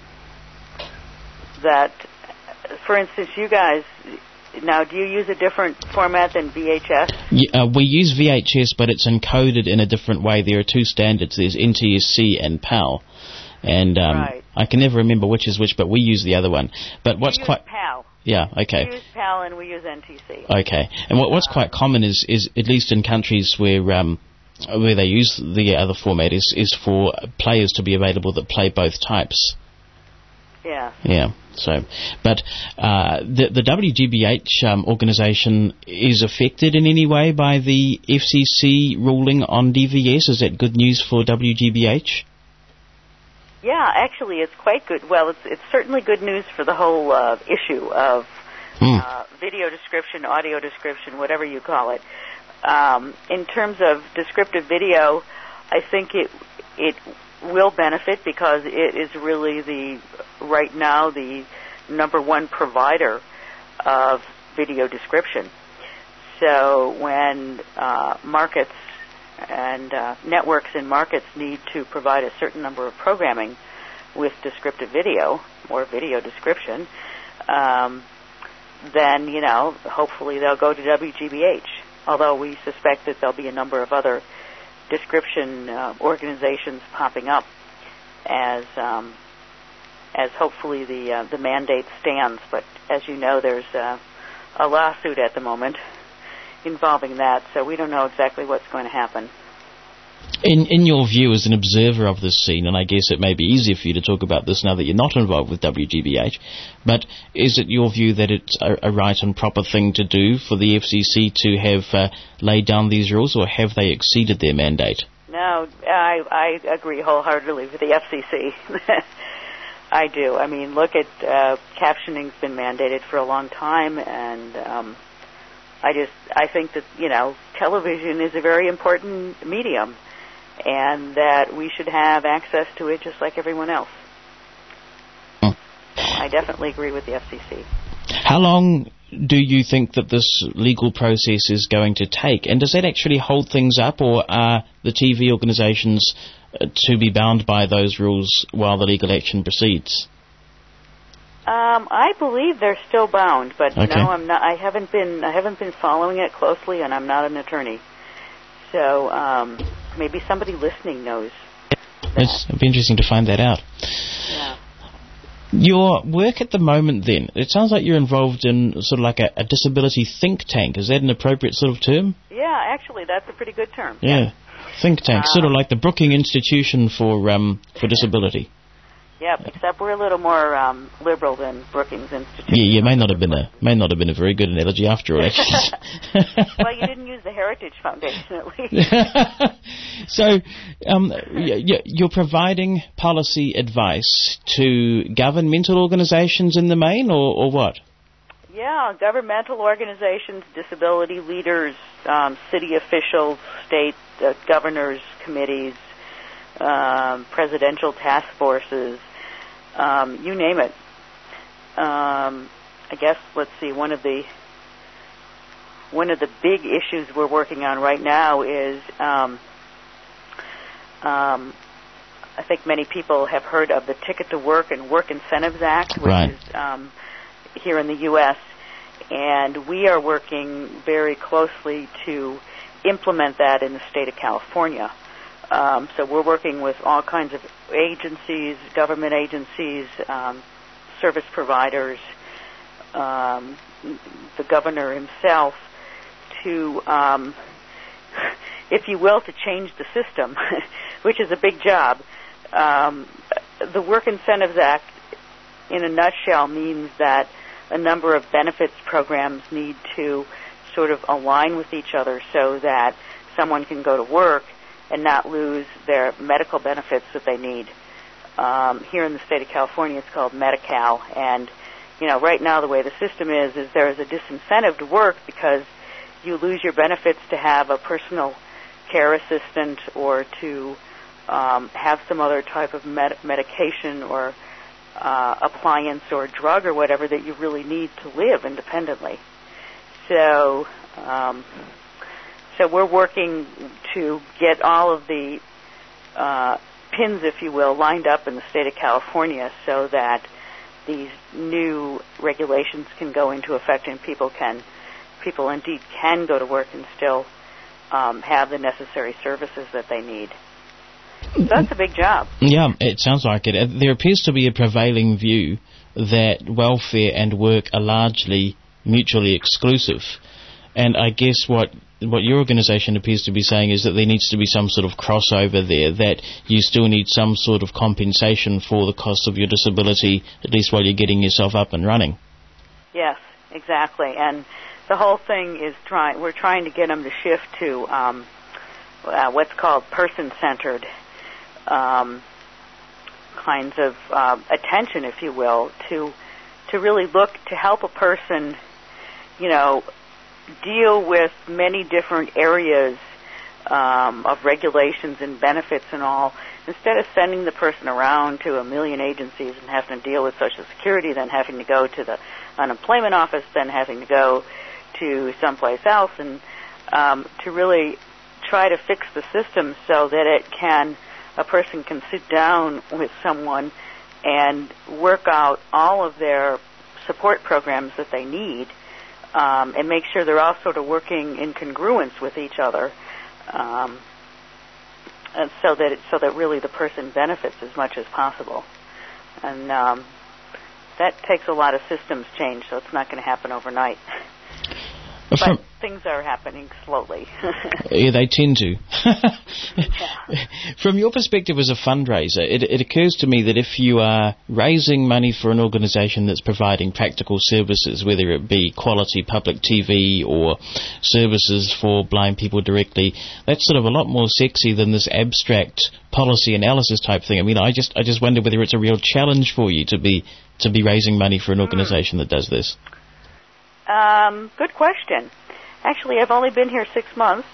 that, for instance, you guys, now, do you use a different format than V H S? Yeah, uh, we use V H S, but it's encoded in a different way. There are two standards. There's N T S C and PAL. And um, right. I can never remember which is which, but we use the other one. But what's we use quite... PAL. Yeah, okay. We use PAL and we use N T C. Okay. And what, what's uh, quite common is, is, at least in countries where... Um, where they use the other format is, is for players to be available that play both types. Yeah. Yeah. So, but uh, the the W G B H um, organisation is affected in any way by the F C C ruling on D V S. Is that good news for W G B H? Yeah, actually, it's quite good. Well, it's it's certainly good news for the whole uh, issue of mm. uh, video description, audio description, whatever you call it. Um, in terms of descriptive video, I think it it will benefit because it is really the right now the number one provider of video description. So when uh, markets and uh, networks and markets need to provide a certain number of programming with descriptive video or video description, um, then, you know, hopefully they'll go to W G B H. Although we suspect that there'll be a number of other description uh, organizations popping up as um, as hopefully the uh, the mandate stands. But as you know, there's uh, a lawsuit at the moment involving that, so we don't know exactly what's going to happen. In in your view as an observer of this scene, and I guess it may be easier for you to talk about this now that you're not involved with W G B H, but is it your view that it's a, a right and proper thing to do for the F C C to have uh, laid down these rules, or have they exceeded their mandate? No, I, I agree wholeheartedly with the F C C. I do. I mean, look at uh, captioning's been mandated for a long time, and um, I just I think that, you know, television is a very important medium, and that we should have access to it just like everyone else. Hmm. I definitely agree with the F C C. How long do you think that this legal process is going to take? And does that actually hold things up, or are the T V organisations uh, to be bound by those rules while the legal action proceeds? Um, I believe they're still bound, but okay. no, I'm not. I haven't been. I haven't been following it closely, and I'm not an attorney. So um, maybe somebody listening knows. It's, it'd be interesting to find that out. Yeah. Your work at the moment, then, it sounds like you're involved in sort of like a, a disability think tank. Is that an appropriate sort of term? Yeah, actually, that's a pretty good term. Yeah, think tank, uh, sort of like the Brookings Institution for um, for disability. Yep, except we're a little more um, liberal than Brookings Institution. Yeah, yeah, may not have been a may not have been a very good analogy after all. Actually. Well, you didn't use the Heritage Foundation, at least. So, um, y- you're providing policy advice to governmental organisations in the main, or, or what? Yeah, governmental organizations, disability leaders, um, city officials, state uh, governors, committees, um, presidential task forces, um, you name it. Um, I guess, let's see, one of the one of the big issues we're working on right now is, um, um, I think many people have heard of the Ticket to Work and Work Incentives Act, which right. is um, here in the U S, and we are working very closely to implement that in the state of California. Um, so we're working with all kinds of agencies, government agencies, um, service providers, um, the governor himself, to, um, if you will, to change the system, which is a big job. Um, the Work Incentives Act, in a nutshell, means that a number of benefits programs need to sort of align with each other so that someone can go to work and not lose their medical benefits that they need. Um, here in the state of California, it's called Medi-Cal, and you know, right now the way the system is, is there is a disincentive to work because you lose your benefits to have a personal care assistant or to um, have some other type of med- medication or uh, appliance or drug or whatever that you really need to live independently. So, um, so we're working to get all of the uh, pins, if you will, lined up in the state of California so that these new regulations can go into effect and people can, people indeed can go to work and still um, have the necessary services that they need. So that's a big job. Yeah, it sounds like it. There appears to be a prevailing view that welfare and work are largely mutually exclusive. And I guess what what your organisation appears to be saying is that there needs to be some sort of crossover there, that you still need some sort of compensation for the cost of your disability, at least while you're getting yourself up and running. Yes, exactly. And the whole thing is trying, we're trying to get them to shift to um, uh, what's called person-centered um, kinds of uh, attention, if you will, to to really look to help a person, you know, deal with many different areas um, of regulations and benefits and all, instead of sending the person around to a million agencies and having to deal with Social Security, then having to go to the unemployment office, then having to go to someplace else, and um, to really try to fix the system so that it can, a person can sit down with someone and work out all of their support programs that they need, Um, and make sure they're all sort of working in congruence with each other, um, and so that it, so that really the person benefits as much as possible. And um, that takes a lot of systems change, so it's not going to happen overnight. But From, things are happening slowly. yeah, they tend to. From your perspective as a fundraiser, it, it occurs to me that if you are raising money for an organisation that's providing practical services, whether it be quality public T V or services for blind people directly, that's sort of a lot more sexy than this abstract policy analysis type thing. I mean, I just I just wonder whether it's a real challenge for you to be to be raising money for an organisation mm. that does this. Um, good question. Actually, I've only been here six months,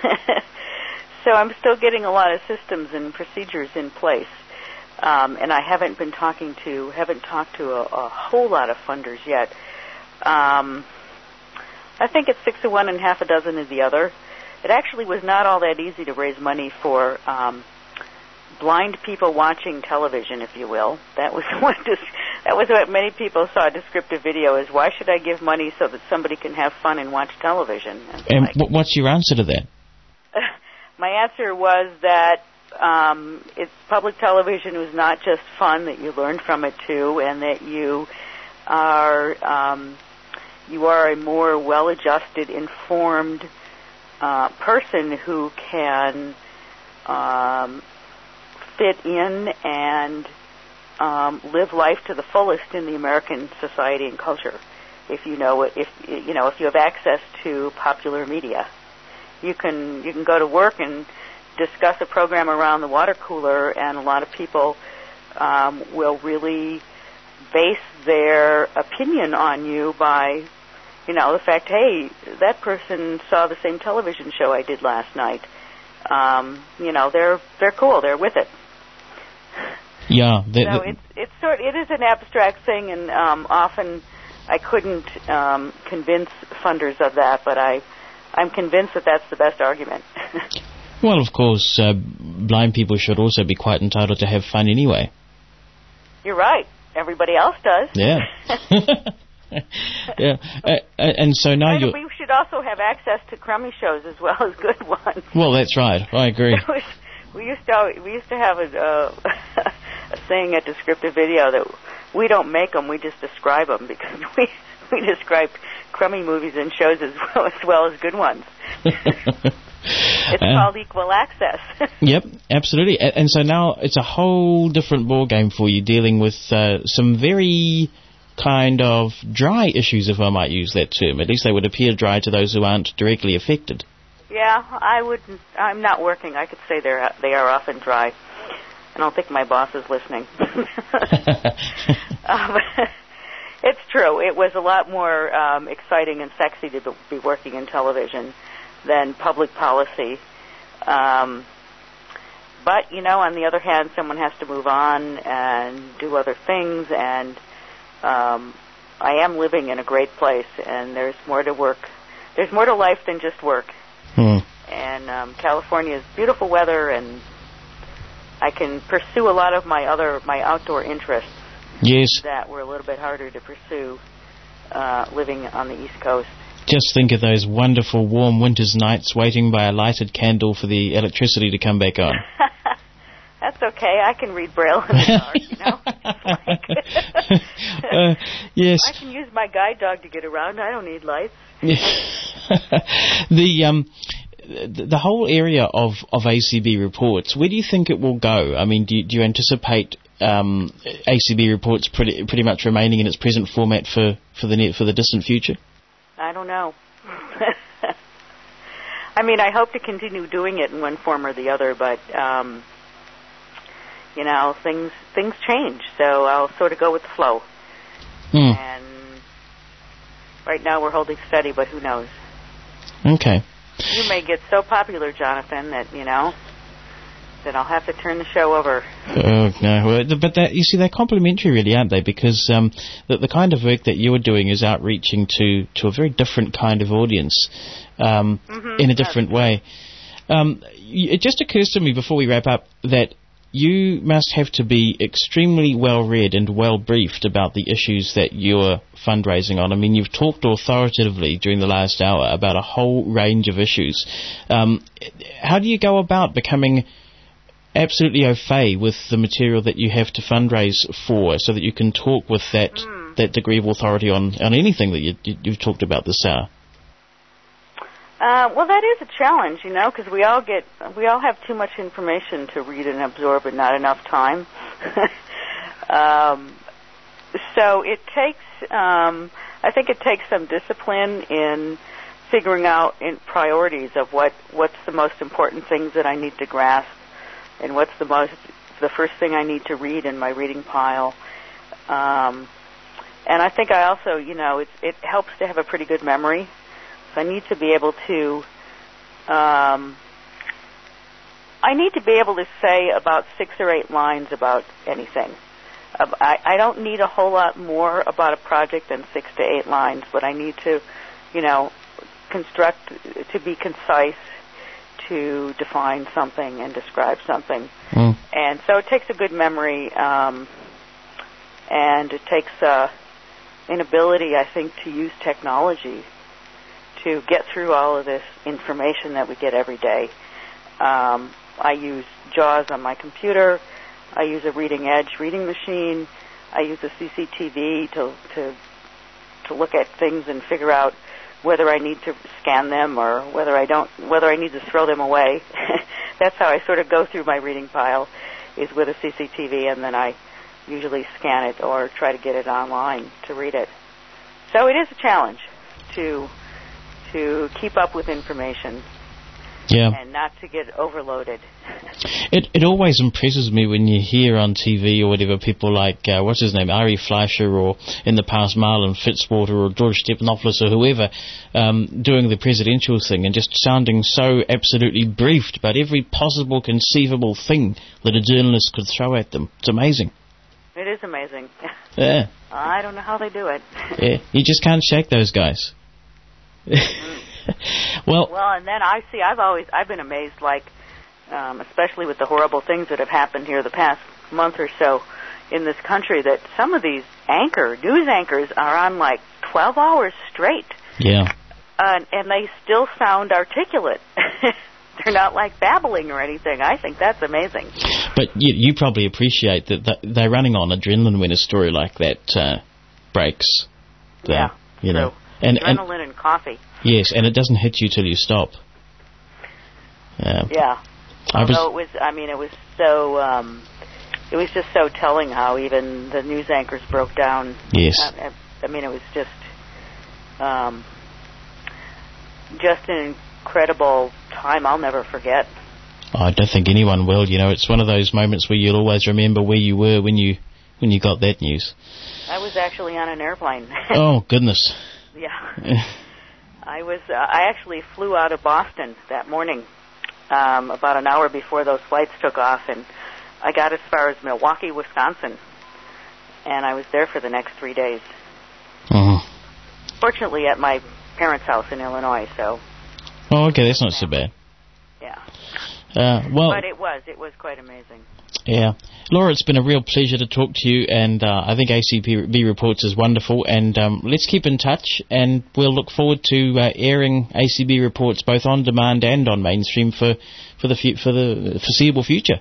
so I'm still getting a lot of systems and procedures in place. Um, and I haven't been talking to, haven't talked to a, a whole lot of funders yet. Um, I think it's six of one and half a dozen of the other. It actually was not all that easy to raise money for um, blind people watching television, if you will. That was what this, that was what many people saw a descriptive video is, why should I give money so that somebody can have fun and watch television? And, and like, what's your answer to that? My answer was that um, it's, public television was not just fun, that you learn from it too, and that you are um, you are a more well-adjusted, informed uh, person who can um, fit in and um, live life to the fullest in the American society and culture. If you know, if you know, if you have access to popular media, you can you can go to work and discuss a program around the water cooler, and a lot of people um, will really base their opinion on you by, you know, the fact, hey, that person saw the same television show I did last night. Um, you know, they're they're cool. They're with it. Yeah. The, so the, it's it's sort it is an abstract thing, and um, often I couldn't um, convince funders of that, but I I'm convinced that that's the best argument. Well, of course, uh, blind people should also be quite entitled to have fun anyway. You're right. Everybody else does. Yeah. Yeah. Uh, and so now and you're... we should should also have access to crummy shows as well as good ones. Well, that's right. I agree. Was, we used to we used to have a, uh, a saying at Descriptive Video that we don't make them, we just describe them, because we we describe crummy movies and shows as well as, well as good ones. It's uh, called equal access. Yep, absolutely. And, and so now it's a whole different ballgame for you, dealing with uh, some very kind of dry issues, if I might use that term. At least they would appear dry to those who aren't directly affected. Yeah, I wouldn't. I'm not working. I could say they're they are often dry. I don't think my boss is listening. um, it's true. It was a lot more um, exciting and sexy to be working in television than public policy. Um, but, you know, on the other hand, someone has to move on and do other things, and um, I am living in a great place, and there's more to work. There's more to life than just work. Hmm. And um, California is beautiful weather, and I can pursue a lot of my other, my outdoor interests. Yes. That were a little bit harder to pursue uh, living on the East Coast. Just think of those wonderful warm winter's nights waiting by a lighted candle for the electricity to come back on. That's okay. I can read Braille in the dark, you know. uh, yes. I can use my guide dog to get around. I don't need lights. the um, the, the whole area of, of A C B reports, where do you think it will go? I mean, do you, do you anticipate um, A C B reports pretty pretty much remaining in its present format for, for the for the distant future? I don't know. I mean, I hope to continue doing it in one form or the other, but um, you know, things things change, so I'll sort of go with the flow. Mm. And right now we're holding steady, but who knows? Okay. You may get so popular, Jonathan, that, you know, that I'll have to turn the show over. Oh, no. But that, you see, they're complementary, really, aren't they? Because um, the, the kind of work that you're doing is outreaching to, to a very different kind of audience um, mm-hmm. in a different way. Um, it just occurs to me before we wrap up that you must have to be extremely well-read and well-briefed about the issues that you're fundraising on. I mean, you've talked authoritatively during the last hour about a whole range of issues. Um, how do you go about becoming absolutely au fait with the material that you have to fundraise for, so that you can talk with that mm. that degree of authority on, on anything that you, you, you've talked about this hour? Uh, well, that is a challenge, you know, because we all get, we all have too much information to read and absorb and not enough time. um, so it takes, um, I think it takes some discipline in figuring out in priorities of what, what's the most important things that I need to grasp, and what's the most, the first thing I need to read in my reading pile. Um, and I think I also, you know, it, it helps to have a pretty good memory. I need to be able to, um, I need to be able to say about six or eight lines about anything. Uh, I, I don't need a whole lot more about a project than six to eight lines, but I need to, you know, construct, to be concise, to define something and describe something. Mm. And so it takes a good memory, um, and it takes uh, an ability, I think, to use technology to get through all of this information that we get every day. Um, I use JAWS on my computer. I use a Reading Edge reading machine. I use a C C T V to to to look at things and figure out whether I need to scan them or whether I don't, whether I need to throw them away. That's how I sort of go through my reading pile, is with a C C T V, and then I usually scan it or try to get it online to read it. So it is a challenge to to keep up with information, yeah, and not to get overloaded. It it always impresses me when you hear on T V or whatever people like, uh, what's his name, Ari Fleischer, or in the past Marlon Fitzwater or George Stephanopoulos or whoever, um, doing the presidential thing and just sounding so absolutely briefed about every possible conceivable thing that a journalist could throw at them. It's amazing. It is amazing. Yeah. I don't know how they do it. Yeah, you just can't shake those guys. well, well, and then I see. I've always I've been amazed, like um, especially with the horrible things that have happened here the past month or so in this country, that some of these anchor news anchors are on like twelve hours straight. Yeah. uh, and they still sound articulate. They're not like babbling or anything. I think that's amazing. But you, you probably appreciate that th- they're running on adrenaline when a story like that uh, breaks. The, yeah, you know, true. and Adrenaline and, and coffee. Yes, and it doesn't hit you till you stop. Uh, yeah. I Although was, it was, I mean, it was so, um, it was just so telling how even the news anchors broke down. Yes. I, I mean, it was just, um, just an incredible time I'll never forget. I don't think anyone will. You know, it's one of those moments where you'll always remember where you were when you when you got that news. I was actually on an airplane. Oh, goodness. Yeah. I was. Uh, I actually flew out of Boston that morning, um, about an hour before those flights took off, and I got as far as Milwaukee, Wisconsin, and I was there for the next three days. Uh-huh. Fortunately, at my parents' house in Illinois, so. Oh, okay, that's not so bad. Yeah. Uh, well, but it was. It was quite amazing. Yeah. Laura, it's been a real pleasure to talk to you, and uh, I think A C B Reports is wonderful, and um, let's keep in touch, and we'll look forward to uh, airing A C B Reports both on demand and on mainstream for, for, the, fu- for the foreseeable future.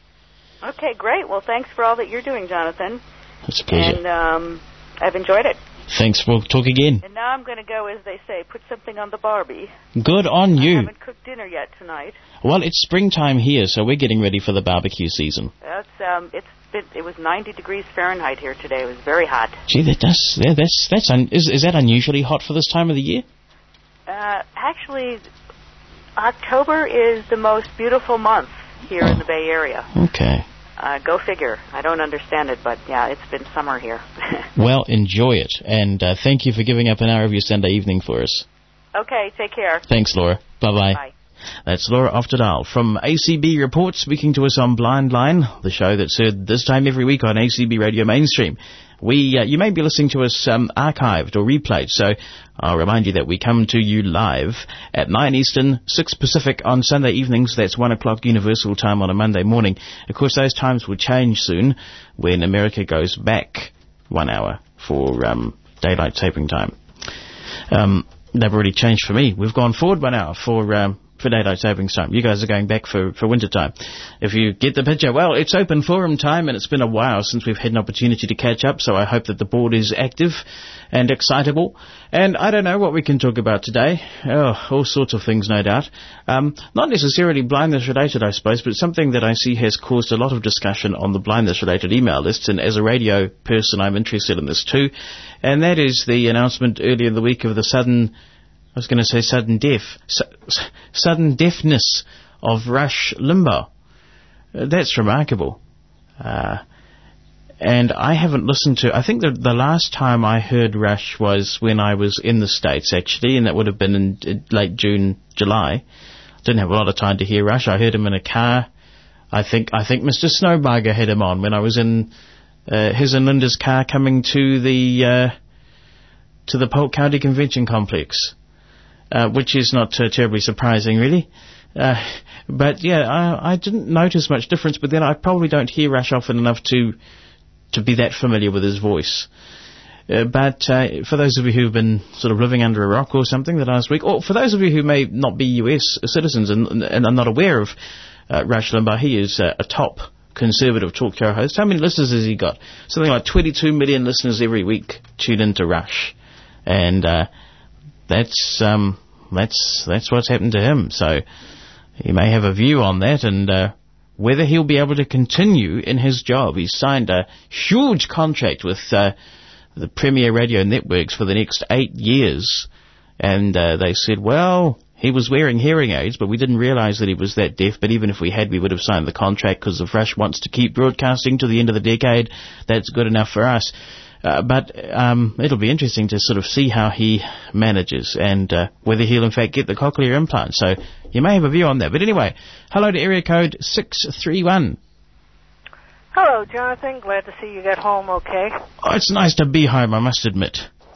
Okay, great. Well, thanks for all that you're doing, Jonathan. It's a pleasure. And um, I've enjoyed it. Thanks. We'll talk again. And now I'm going to go, as they say, put something on the Barbie. Good on you. I haven't cooked dinner yet tonight. Well, it's springtime here, so we're getting ready for the barbecue season. That's um, it's been, it was ninety degrees Fahrenheit here today. It was very hot. Gee, that does yeah, that's that's un, is is that unusually hot for this time of the year? Uh, actually, October is the most beautiful month here oh. in the Bay Area. Okay. Uh, go figure. I don't understand it, but yeah, it's been summer here. Well, enjoy it, and uh, thank you for giving up an hour of your Sunday evening for us. Okay, take care. Thanks, Laura. Bye-bye. Bye. That's Laura Oftedal from A C B Reports speaking to us on Blind Line, the show that's heard this time every week on A C B Radio Mainstream. We, uh, you may be listening to us um, archived or replayed, so I'll remind you that we come to you live at nine Eastern, six Pacific on Sunday evenings. That's one o'clock Universal Time on a Monday morning. Of course, those times will change soon when America goes back one hour for um, daylight saving time. Um, they've already changed for me. We've gone forward one hour for... Um, for daylight savings time. You guys are going back for, for winter time. If you get the picture, well, it's open forum time, and it's been a while since we've had an opportunity to catch up, so I hope that the board is active and excitable. And I don't know what we can talk about today. Oh, all sorts of things, no doubt. Um, not necessarily blindness related, I suppose, but something that I see has caused a lot of discussion on the blindness related email list, and as a radio person, I'm interested in this too. And that is the announcement earlier in the week of the sudden I was going to say sudden death, su- sudden deafness of Rush Limbaugh. Uh, that's remarkable. Uh, and I haven't listened to, I think the, the last time I heard Rush was when I was in the States, actually, and that would have been in, in late June, July. Didn't have a lot of time to hear Rush. I heard him in a car. I think I think Mister Snowbarger had him on when I was in uh, his and Linda's car coming to the uh, to the Polk County Convention Complex. Uh, which is not uh, terribly surprising, really. Uh, but, yeah, I, I didn't notice much difference, but then I probably don't hear Rush often enough to to be that familiar with his voice. Uh, but uh, for those of you who've been sort of living under a rock or something the last week, or for those of you who may not be U S citizens and, and are not aware of uh, Rush Limbaugh, he is uh, a top conservative talk show host. How many listeners has he got? Something like twenty-two million listeners every week tune into Rush. And... Uh, That's um, that's that's what's happened to him. So he may have a view on that, and uh, whether he'll be able to continue in his job. He's signed a huge contract with uh, the Premier Radio Networks for the next eight years, and uh, they said, well, he was wearing hearing aids, but we didn't realise that he was that deaf. But even if we had, we would have signed the contract because if Rush wants to keep broadcasting to the end of the decade, that's good enough for us. Uh, but um, it'll be interesting to sort of see how he manages and uh, whether he'll in fact get the cochlear implant. So you may have a view on that. But anyway, hello to area code six three one. Hello, Jonathan. Glad to see you got home okay. Oh, it's nice to be home, I must admit.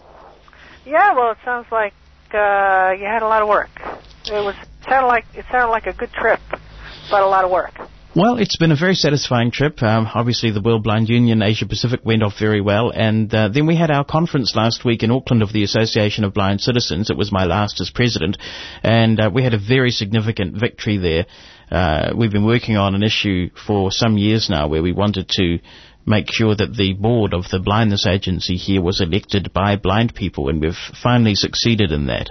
Yeah, well, it sounds like uh, you had a lot of work. It was sounded like it sounded like a good trip, but a lot of work. Well, it's been a very satisfying trip. Um, obviously, the World Blind Union Asia Pacific went off very well, and uh, then we had our conference last week in Auckland of the Association of Blind Citizens. It was my last as president, and uh, we had a very significant victory there. Uh, we've been working on an issue for some years now where we wanted to make sure that the board of the blindness agency here was elected by blind people, and we've finally succeeded in that.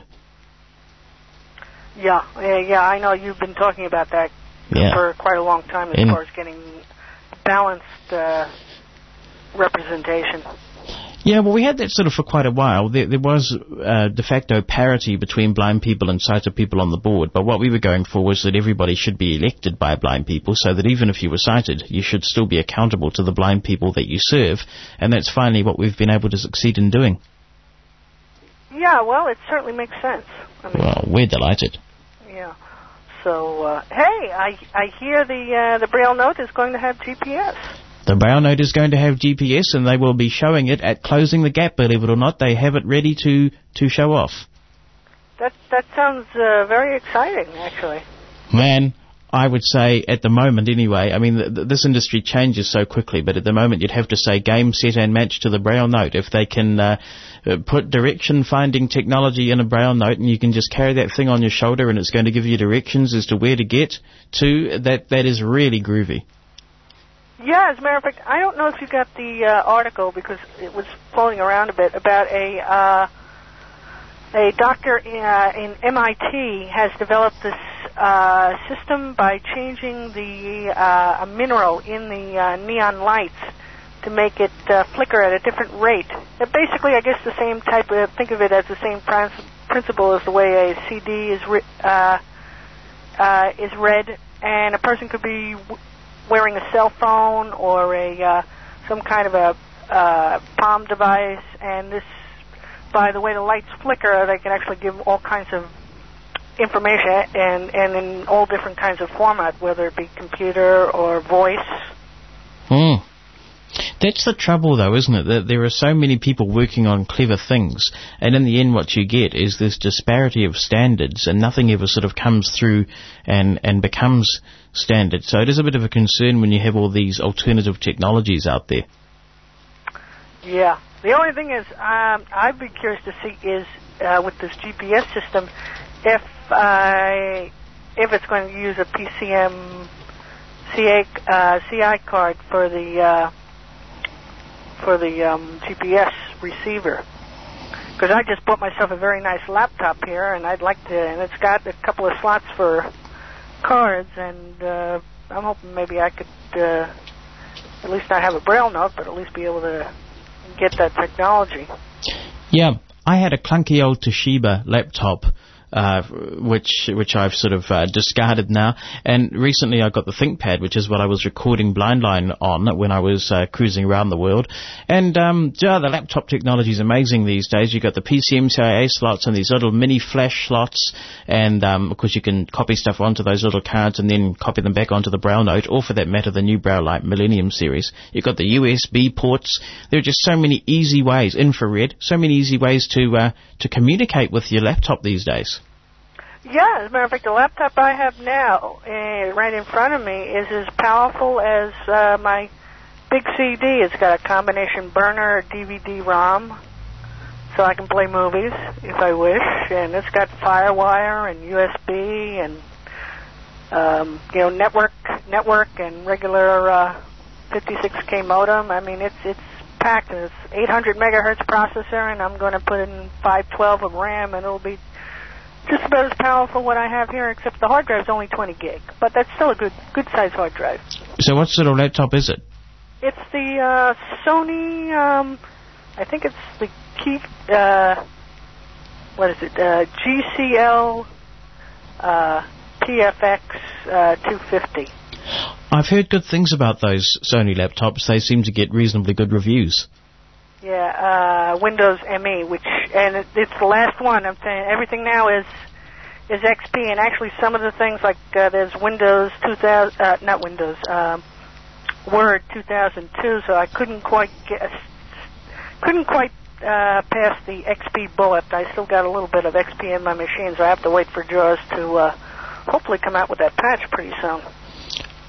Yeah, yeah, yeah, I know you've been talking about that yeah. for quite a long time as in, far as getting balanced uh, representation. Yeah, well, we had that sort of for quite a while. There, there was uh, de facto parity between blind people and sighted people on the board, but what we were going for was that everybody should be elected by blind people, so that even if you were sighted, you should still be accountable to the blind people that you serve, and that's finally what we've been able to succeed in doing. Yeah, well, it certainly makes sense. I mean, well, we're delighted. Yeah. So, uh, hey, I I hear the uh, the Braille Note is going to have G P S. The Braille Note is going to have G P S, and they will be showing it at Closing the Gap, believe it or not. They have it ready to, to show off. That that sounds uh, very exciting, actually. Man, I would say at the moment anyway, I mean, th- th- this industry changes so quickly, but at the moment you'd have to say game, set, and match to the Braille Note. If they can uh, put direction-finding technology in a Braille Note and you can just carry that thing on your shoulder and it's going to give you directions as to where to get to, that that is really groovy. Yeah, as a matter of fact, I don't know if you got the uh, article because it was floating around a bit about a uh, a doctor in, uh, in M I T has developed this uh, system by changing the uh, a mineral in the uh, neon lights to make it uh, flicker at a different rate. It basically, I guess, the same type of, think of it as the same prin- principle as the way a C D is re- uh, uh, is read, and a person could be w- wearing a cell phone or a uh, some kind of a uh, palm device, and this, by the way the lights flicker, they can actually give all kinds of information, and, and in all different kinds of format, whether it be computer or voice. Hmm. That's the trouble, though, isn't it? That there are so many people working on clever things, and in the end what you get is this disparity of standards, and nothing ever sort of comes through and, and becomes standard. So it is a bit of a concern when you have all these alternative technologies out there. Yeah. The only thing is, um, I'd be curious to see is, uh, with this G P S system, if uh, if it's going to use a P C M C A, uh, C I card for the uh, for the um, G P S receiver. Because I just bought myself a very nice laptop here, and I'd like to, and it's got a couple of slots for cards, and uh, I'm hoping maybe I could uh, at least not have a Braille Note, but at least be able to get that technology. Yeah, I had a clunky old Toshiba laptop, uh, which which I've sort of uh, discarded now. And recently I got the ThinkPad, which is what I was recording Blindline on when I was uh, cruising around the world. And um, yeah, the laptop technology is amazing these days. You've got the P C M C I A slots and these little mini flash slots, and um, of course you can copy stuff onto those little cards and then copy them back onto the Braille Note, or for that matter the new Braille Light Millennium series. You've got the U S B ports. There are just so many easy ways, infrared, so many easy ways to uh, to communicate with your laptop these days. Yeah, as a matter of fact, the laptop I have now, uh, right in front of me, is as powerful as uh, my big C D. It's got a combination burner, D V D ROM, so I can play movies if I wish, and it's got FireWire and U S B and um, you know network, network and regular uh, fifty-six K modem. I mean, it's it's packed. It's eight hundred megahertz processor, and I'm going to put in five twelve of RAM, and it'll be just about as powerful what I have here, except the hard drive is only twenty gig. But that's still a good good size hard drive. So what sort of laptop is it? It's the uh, Sony, um, I think it's the key, uh, what is it, uh, G C L uh, T F X uh, two fifty. I've heard good things about those Sony laptops. They seem to get reasonably good reviews. Yeah, uh, Windows M E, which, and it, it's the last one. I'm saying everything now is is X P, and actually some of the things like uh, there's Windows two thousand, uh, not Windows, um, Word two thousand two. So I couldn't quite get, couldn't quite uh, pass the X P bullet. I still got a little bit of X P in my machine, so I have to wait for JAWS to uh, hopefully come out with that patch pretty soon.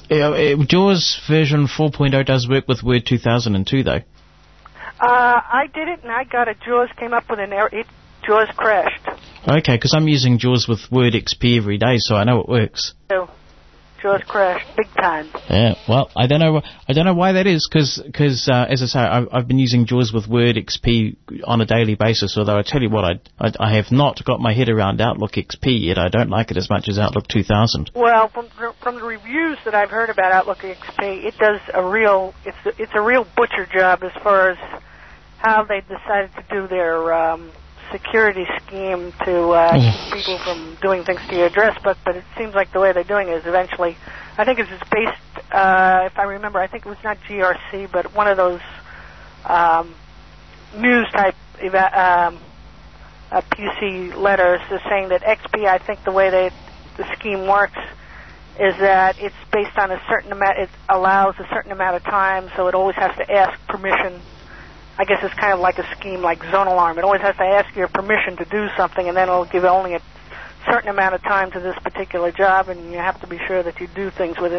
Uh, uh, JAWS version four point oh does work with Word two thousand two, though. Uh, I did it, and I got a JAWS, came up with an error. It, JAWS crashed. Okay, because I'm using JAWS with Word X P every day, so I know it works. So, JAWS crashed big time. Yeah, well, I don't know. I don't know why that is, because uh, as I say, I've, I've been using JAWS with Word X P on a daily basis. Although I tell you what, I, I I have not got my head around Outlook X P yet. I don't like it as much as Outlook two thousand. Well, from from the reviews that I've heard about Outlook X P, it does a real it's it's a real butcher job as far as how they decided to do their um, security scheme to uh, keep people from doing things to your address book, but it seems like the way they're doing it is eventually, I think it's based, uh, if I remember, I think it was not G R C, but one of those um, news-type eva- um, uh, P C letters is saying that X P, I think the way they, the scheme works is that it's based on a certain amount, it allows a certain amount of time, so it always has to ask permission. I guess it's kind of like a scheme like Zone Alarm. It always has to ask your permission to do something, and then it'll give only a certain amount of time to this particular job, and you have to be sure that you do things within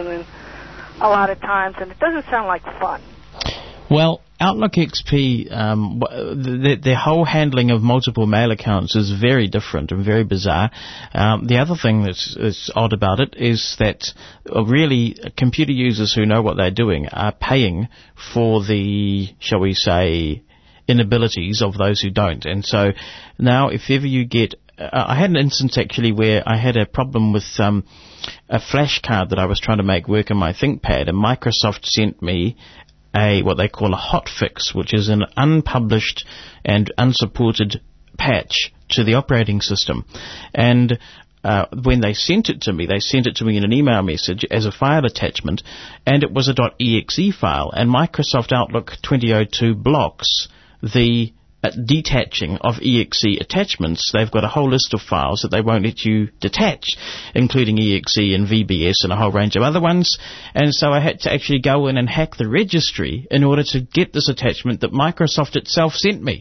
a lot of times, and it doesn't sound like fun. Well, Outlook X P, um, the, the whole handling of multiple mail accounts is very different and very bizarre. Um, the other thing that's, that's odd about it is that uh, really computer users who know what they're doing are paying for the, shall we say, inabilities of those who don't. And so now if ever you get... Uh, I had an instance actually where I had a problem with um, a flash card that I was trying to make work on my ThinkPad, and Microsoft sent me a what they call a hotfix, which is an unpublished and unsupported patch to the operating system. And uh, when they sent it to me, they sent it to me in an email message as a file attachment, and it was a .exe file. And Microsoft Outlook twenty oh two blocks the uh, detaching of E X E attachments. They've got a whole list of files that they won't let you detach, including E X E and V B S and a whole range of other ones. And so I had to actually go in and hack the registry in order to get this attachment that Microsoft itself sent me.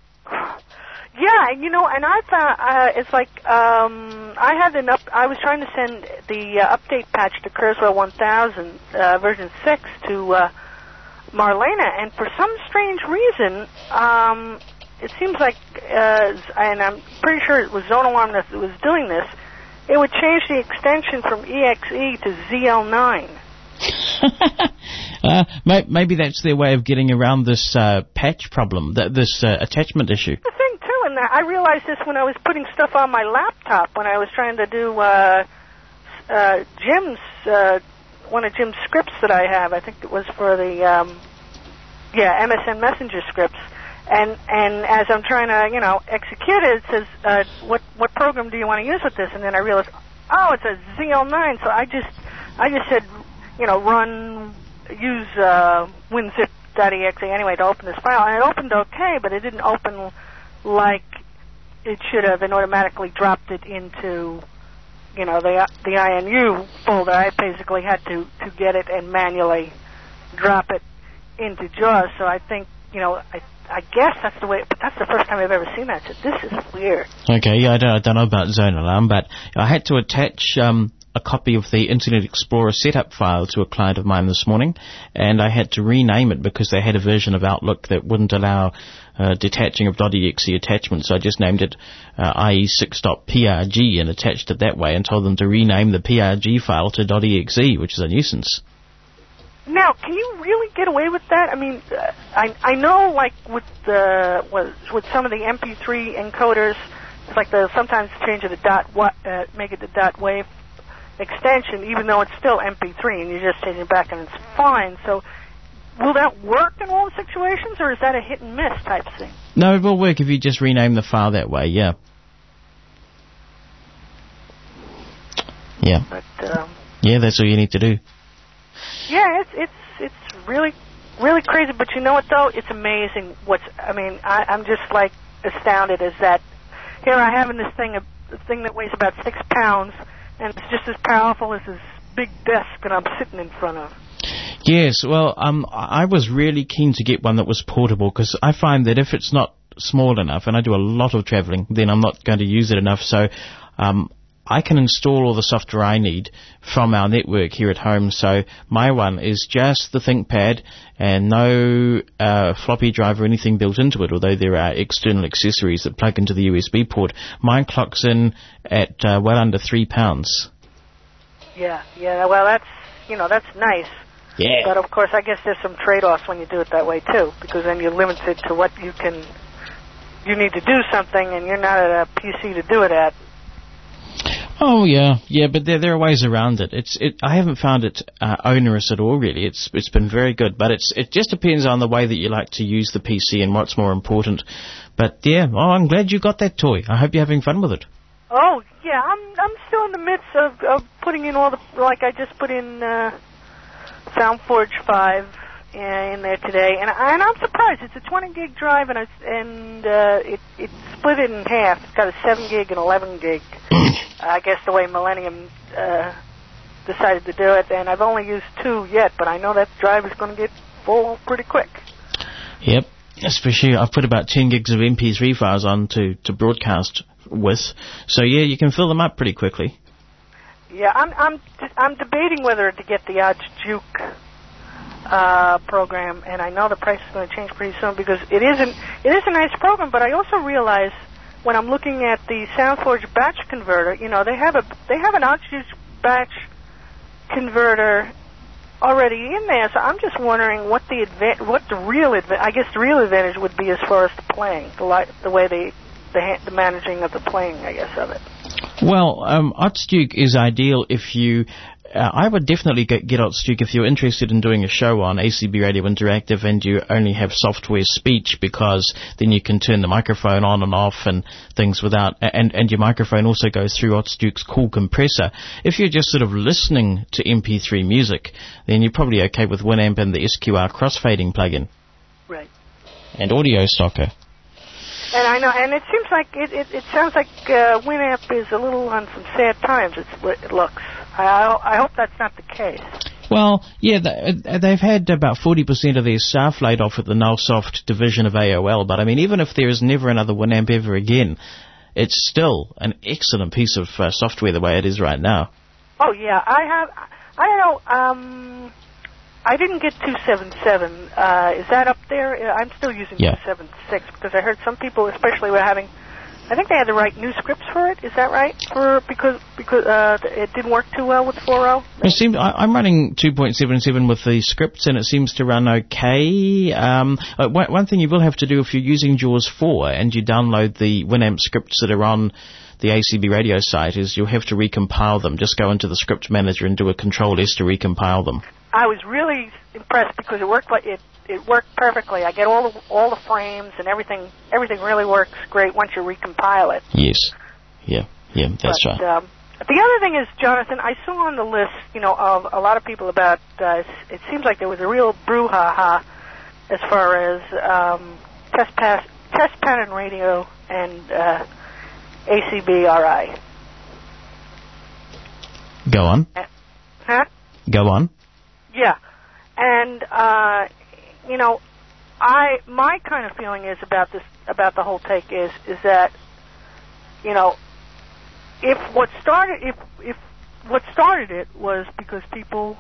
Yeah, you know, and I thought uh, it's like um, I had an up. I was trying to send the uh, update patch to Kurzweil one thousand uh, version six to uh, Marlena, and for some strange reason, um, it seems like, uh, and I'm pretty sure it was Zone Alarm that was doing this. It would change the extension from E X E to Z L nine. uh, may- maybe that's their way of getting around this uh, patch problem, th- this uh, attachment issue. The thing too, and I realized this when I was putting stuff on my laptop when I was trying to do uh, uh, Jim's uh, one of Jim's scripts that I have. I think it was for the um, yeah M S N Messenger scripts. And and as I'm trying to you know execute it, it says uh, what what program do you want to use with this? And then I realized, oh, it's a Z L nine. So I just I just said, you know, run, use uh, winzip.exe anyway to open this file. And it opened okay, but it didn't open like it should have, and automatically dropped it into, you know, the the I N U folder. I basically had to, to get it and manually drop it into JAWS. So I think, you know, I I guess that's the way, but that's the first time I've ever seen that. So this is weird. Okay, yeah, I don't, I don't know about Zone Alarm, but I had to attach um, a copy of the Internet Explorer setup file to a client of mine this morning, and I had to rename it because they had a version of Outlook that wouldn't allow uh, detaching of .exe attachments. So I just named it uh, I E six dot P R G and attached it that way and told them to rename the P R G file to .exe, which is a nuisance. Now, can you really get away with that? I mean, uh, I I know, like with the with, with some of the M P three encoders, it's like they'll sometimes change it to dot uh, make it the dot wave extension, even though it's still M P three, and you just change it back and it's fine. So, will that work in all situations, or is that a hit and miss type thing? No, it will work if you just rename the file that way. Yeah. Yeah. But um, yeah, that's all you need to do. Yeah, it's it's it's really really crazy. But you know what though? It's amazing. What's I mean, I, I'm just like astounded. Is that here I have in this thing a, a thing that weighs about six pounds, and it's just as powerful as this big desk that I'm sitting in front of. Yes, well, um, I was really keen to get one that was portable because I find that if it's not small enough, and I do a lot of travelling, then I'm not going to use it enough. So. Um, I can install all the software I need from our network here at home. So my one is just the ThinkPad and no uh, floppy drive or anything built into it, although there are external accessories that plug into the U S B port. Mine clocks in at uh, well under three pounds. Yeah, yeah, well, that's, you know, that's nice. Yeah. But, of course, I guess there's some trade-offs when you do it that way, too, because then you're limited to what you can, you need to do something, and you're not at a P C to do it at. Oh, yeah, yeah, but there there are ways around it. It's it. I haven't found it uh, onerous at all, really. It's It's been very good, but it's it just depends on the way that you like to use the P C and what's more important. But, yeah, oh, I'm glad you got that toy. I hope you're having fun with it. Oh, yeah, I'm I'm still in the midst of, of putting in all the, like I just put in uh, SoundForge five uh, in there today, and, I, and I'm surprised. It's a twenty gig drive, and, I, and uh, it, it split it in half. It's got a seven gig and eleven gig, I guess the way Millennium uh, decided to do it, and I've only used two yet, but I know that drive is going to get full pretty quick. Yep, especially I've put about ten gigs of M P three files on to, to broadcast with, so yeah, you can fill them up pretty quickly. Yeah, I'm I'm I'm debating whether to get the Archduke uh, program, and I know the price is going to change pretty soon because it isn't it is a nice program, but I also realize when I'm looking at the SoundForge batch converter, you know, they have a they have an Archduke batch converter already in there, so I'm just wondering what the adva- what the real adva- I guess the real advantage would be as far as the playing, the li- the way they the, ha- the managing of the playing, I guess, of it. Well, um, Archduke is ideal if you. Uh, I would definitely get, get Archduke if you're interested in doing a show on A C B Radio Interactive and you only have software speech, because then you can turn the microphone on and off and things without, and, and your microphone also goes through Archduke's cool compressor. If you're just sort of listening to M P three music, then you're probably okay with Winamp and the S Q R crossfading plugin. Right. And Audio Stocker. And I know, and it seems like it. It, it sounds like uh, Winamp is a little on some sad times. It's, it looks. I, I hope that's not the case. Well, yeah, they've had about forty percent of their staff laid off at the Nullsoft division of A O L. But I mean, even if there is never another Winamp ever again, it's still an excellent piece of uh, software the way it is right now. Oh yeah, I have. I don't know. Um, I didn't get two seventy-seven. Uh, is that up there? I'm still using yeah. two seventy-six because I heard some people, especially, were having. I think they had to write new scripts for it. Is that right? For because because uh, it didn't work too well with four point oh. It seems I, I'm running two point seven seven with the scripts, and it seems to run okay. Um, uh, one, one thing you will have to do if you're using JAWS four and you download the Winamp scripts that are on the A C B radio site is you'll have to recompile them. Just go into the script manager and do a Control S to recompile them. I was really impressed because it worked like it. It worked perfectly. I get all the all the frames and everything. Everything really works great once you recompile it. Yes. Yeah. Yeah. That's but, right. Um, the other thing is, Jonathan, I saw on the list, you know, of a lot of people about. Uh, it seems like there was a real brouhaha as far as um, test pass, test pattern radio and uh, A C B R I. Go on. Uh, huh? Go on. Yeah, and uh, you know, I my kind of feeling is about this about the whole take is is that, you know, if what started if if what started it was because people,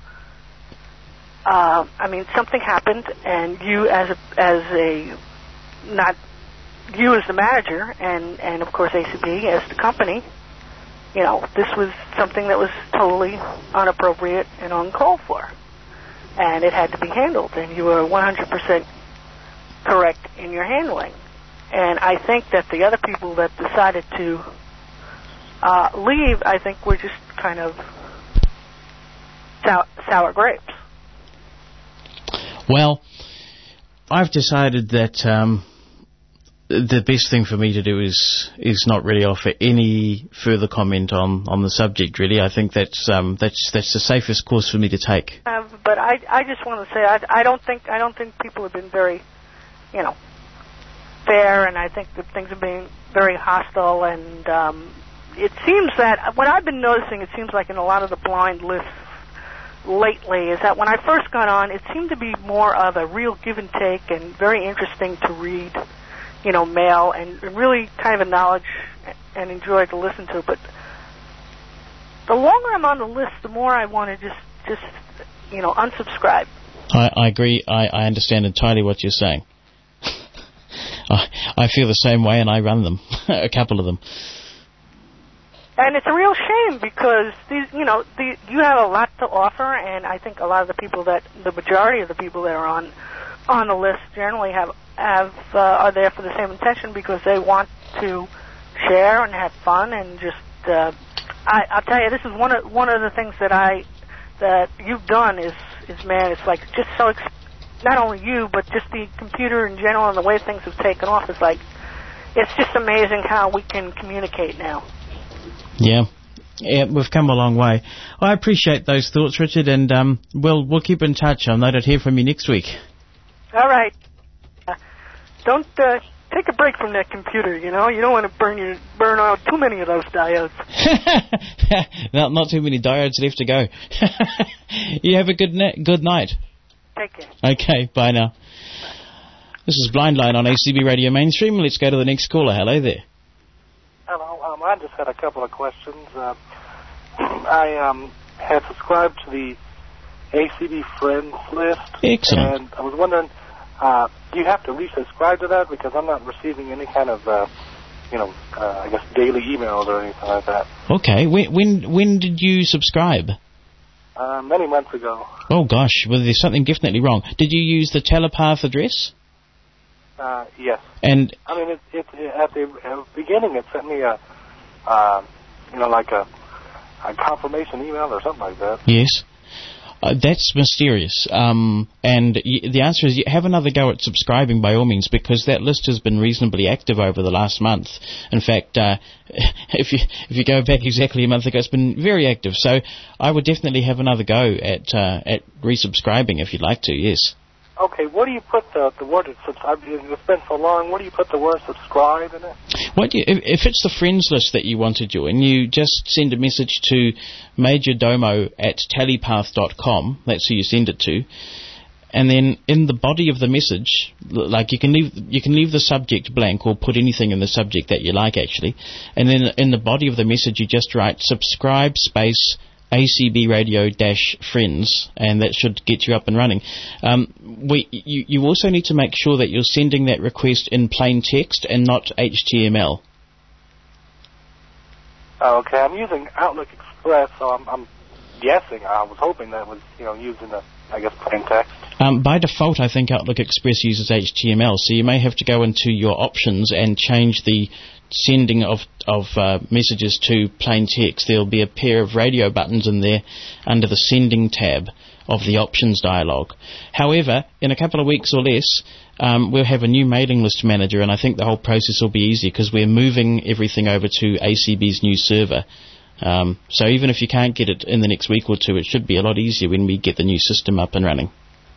uh, I mean, something happened, and you as a as a not you as the manager, and and of course A C B as the company. You know, this was something that was totally inappropriate and uncalled for. And it had to be handled. And you were one hundred percent correct in your handling. And I think that the other people that decided to uh, leave, I think were just kind of sour, sour grapes. Well, I've decided that... Um the best thing for me to do is is not really offer any further comment on, on the subject. Really, I think that's um, that's that's the safest course for me to take. Uh, but I I just want to say I, I don't think I don't think people have been very, you know, fair, and I think that things are being very hostile. And um, it seems that what I've been noticing, it seems like in a lot of the blind lists lately, is that when I first got on, it seemed to be more of a real give and take and very interesting to read. You know, mail, and really kind of a knowledge and enjoy to listen to. But the longer I'm on the list, the more I want to just, just, you know, unsubscribe. I, I agree. I, I understand entirely what you're saying. I, I feel the same way, and I run them, a couple of them. And it's a real shame because these, you know, the, you have a lot to offer, and I think a lot of the people that, the majority of the people that are on on the list generally have have uh, are there for the same intention because they want to share and have fun and just. Uh, I, I'll tell you, this is one of one of the things that I that you've done is is man, it's like just so. Ex- not only you, but just the computer in general and the way things have taken off. It's like it's just amazing how we can communicate now. Yeah. Yeah, we've come a long way. I appreciate those thoughts, Richard, and um, we'll we'll keep in touch. I'll no doubt hear from you next week. All right. Uh, don't uh, take a break from that computer. You know, you don't want to burn your burn out too many of those diodes. not not too many diodes left to go. You have a good na- good night. Take care. Okay, bye now. This is Blind Line on A C B Radio Mainstream. Let's go to the next caller. Hello there. Hello, um, I just had a couple of questions. Uh, I um, had subscribed to the A C B Friends list. Excellent. And I was wondering, uh, do you have to resubscribe to that? Because I'm not receiving any kind of, uh, you know, uh, I guess daily emails or anything like that. Okay. When when, when did you subscribe? Uh, many months ago. Oh, gosh. Well, there's something definitely wrong. Did you use the telepath address? Uh, yes. And I mean, it, it, it, at the uh, beginning, it sent me a, uh, you know, like a, a confirmation email or something like that. Yes. Uh, that's mysterious. Um, and y- the answer is you have another go at subscribing by all means, because that list has been reasonably active over the last month. In fact, uh, if you if you go back exactly a month ago, it's been very active. So I would definitely have another go at uh, at resubscribing if you'd like to. Yes. Okay, what do you put the, the word subscribe? It's been so long. What do you put the word subscribe in it? What you, if, if it's the friends list that you want to join, you just send a message to majordomo at telepath dot com. That's who you send it to. And then in the body of the message, like you can leave you can leave the subject blank or put anything in the subject that you like, actually. And then in the body of the message, you just write subscribe space A C B Radio dash friends, and that should get you up and running. Um, we, you, you also need to make sure that you're sending that request in plain text and not H T M L. Okay, I'm using Outlook Express, so I'm, I'm guessing, I was hoping that was, you know, using the, I guess, plain text. Um, by default, I think Outlook Express uses H T M L, so you may have to go into your options and change the sending of of uh, messages to plain text. There'll be a pair of radio buttons in there under the sending tab of the options dialog. However, in a couple of weeks or less, um, we'll have a new mailing list manager, and I think the whole process will be easy because we're moving everything over to A C B's new server. Um, so even if you can't get it in the next week or two, it should be a lot easier when we get the new system up and running.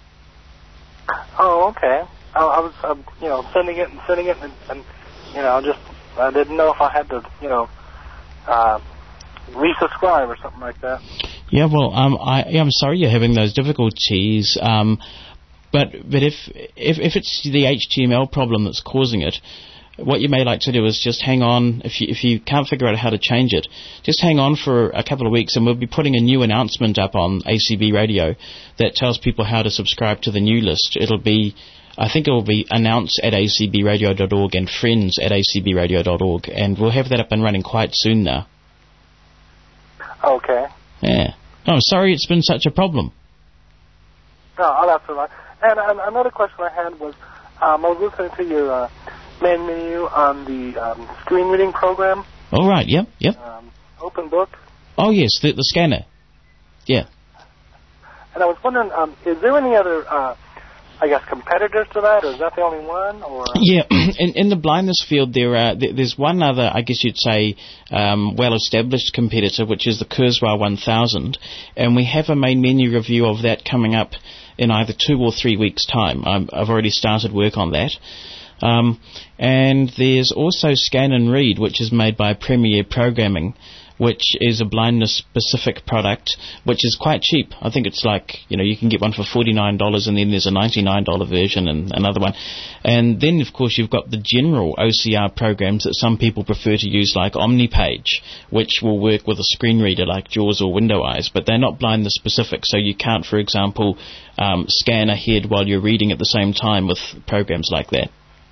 Oh, okay. I, I was, um, you know, sending it and sending it, and, and you know, just I didn't know if I had to, you know, uh, resubscribe or something like that. Yeah, well, um, I, I'm sorry you're having those difficulties, um, but but if, if if it's the H T M L problem that's causing it, what you may like to do is just hang on. If you if you can't figure out how to change it, just hang on for a couple of weeks, and we'll be putting a new announcement up on A C B Radio that tells people how to subscribe to the new list. It'll be I think it will be announced at A C B radio dot org and friends at A C B radio dot org, and we'll have that up and running quite soon now. Okay. Yeah. Oh, sorry it's been such a problem. No, that's all right. And uh, another question I had was, um, I was listening to your uh, main menu on the um, screen reading program. Oh, right, yep, yep. Um, open book. Oh, yes, the, the scanner. Yeah. And I was wondering, um, is there any other... Uh, I guess competitors to that, or is that the only one? Or yeah, in, in the blindness field, there are th- there's one other, I guess you'd say, um, well-established competitor, which is the Kurzweil one thousand, and we have a main menu review of that coming up in either two or three weeks' time. I'm, I've already started work on that. Um, and there's also Scan and Read, which is made by Premier Programming, which is a blindness-specific product, which is quite cheap. I think it's like, you know, you can get one for forty-nine dollars, and then there's a ninety-nine dollars version and another one. And then, of course, you've got the general O C R programs that some people prefer to use, like OmniPage, which will work with a screen reader like JAWS or Window Eyes, but they're not blindness-specific, so you can't, for example, um, scan ahead while you're reading at the same time with programs like that.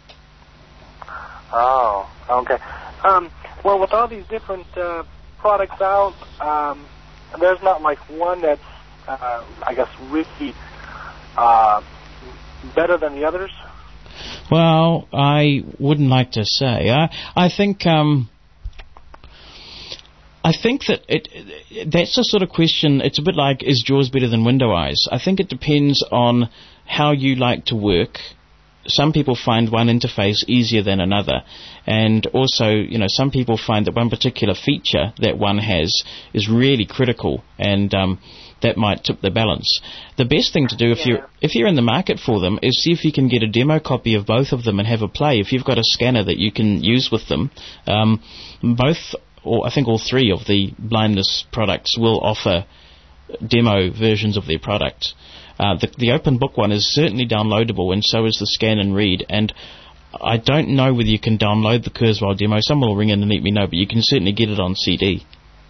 Oh, okay. Um, well, with all these different uh, products out, um, there's not like one that's, uh, I guess, really uh, better than the others? Well, I wouldn't like to say. I, I think... Um, I think that it, it that's a sort of question. It's a bit like, is JAWS better than Window Eyes? I think it depends on how you like to work. Some people find one interface easier than another, and also, you know, some people find that one particular feature that one has is really critical, and um, that might tip the balance. The best thing to do if yeah. you're if you're in the market for them is see if you can get a demo copy of both of them and have a play. If you've got a scanner that you can use with them, um, both. Or I think all three of the blindness products will offer demo versions of their product. Uh, the, the open book one is certainly downloadable, and so is the scan and read. And I don't know whether you can download the Kurzweil demo. Someone will ring in and let me know, but you can certainly get it on C D.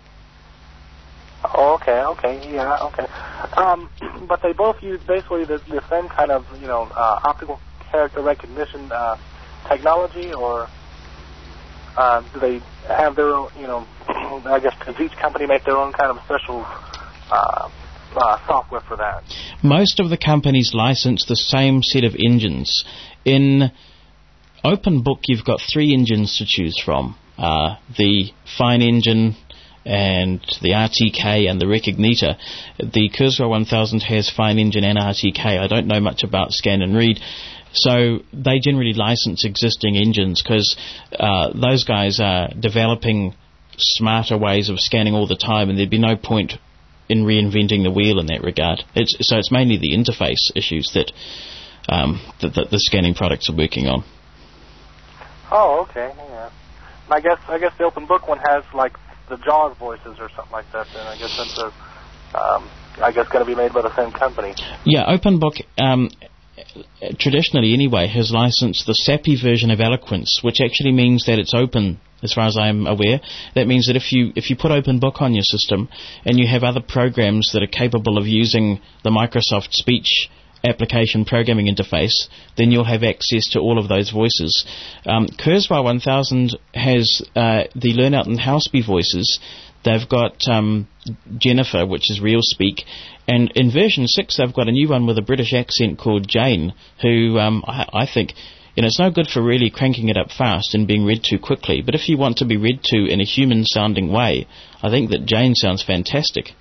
Oh, okay, okay, yeah, okay. Um, but they both use basically the, the same kind of, you know, uh, optical character recognition uh, technology, or... Uh, do they have their own, you know, I guess, does each company make their own kind of special uh, uh, software for that? Most of the companies license the same set of engines. In Open Book, you've got three engines to choose from. Uh, the Fine engine and the R T K and the Recognitor. The Kurzweil one thousand has Fine engine and R T K. I don't know much about scan and read. So they generally license existing engines because uh, those guys are developing smarter ways of scanning all the time, and there'd be no point in reinventing the wheel in that regard. It's, so it's mainly the interface issues that, um, that, that the scanning products are working on. Oh, okay, yeah. I guess I guess the Open Book one has like the JAWS voices or something like that. Then I guess that's a, um, I guess going to be made by the same company. Yeah, Open Book. Um, traditionally anyway, has licensed the S A P I version of Eloquence, which actually means that it's open, as far as I'm aware. That means that if you if you put Open Book on your system and you have other programs that are capable of using the Microsoft Speech application programming interface, then you'll have access to all of those voices. Um, Kurzweil one thousand has uh, the Lernout and Houseby voices. They've got um, Jennifer, which is RealSpeak, and in version six they've got a new one with a British accent called Jane, who um, I, I think, you know, it's no good for really cranking it up fast and being read too quickly, but if you want to be read to in a human-sounding way, I think that Jane sounds fantastic.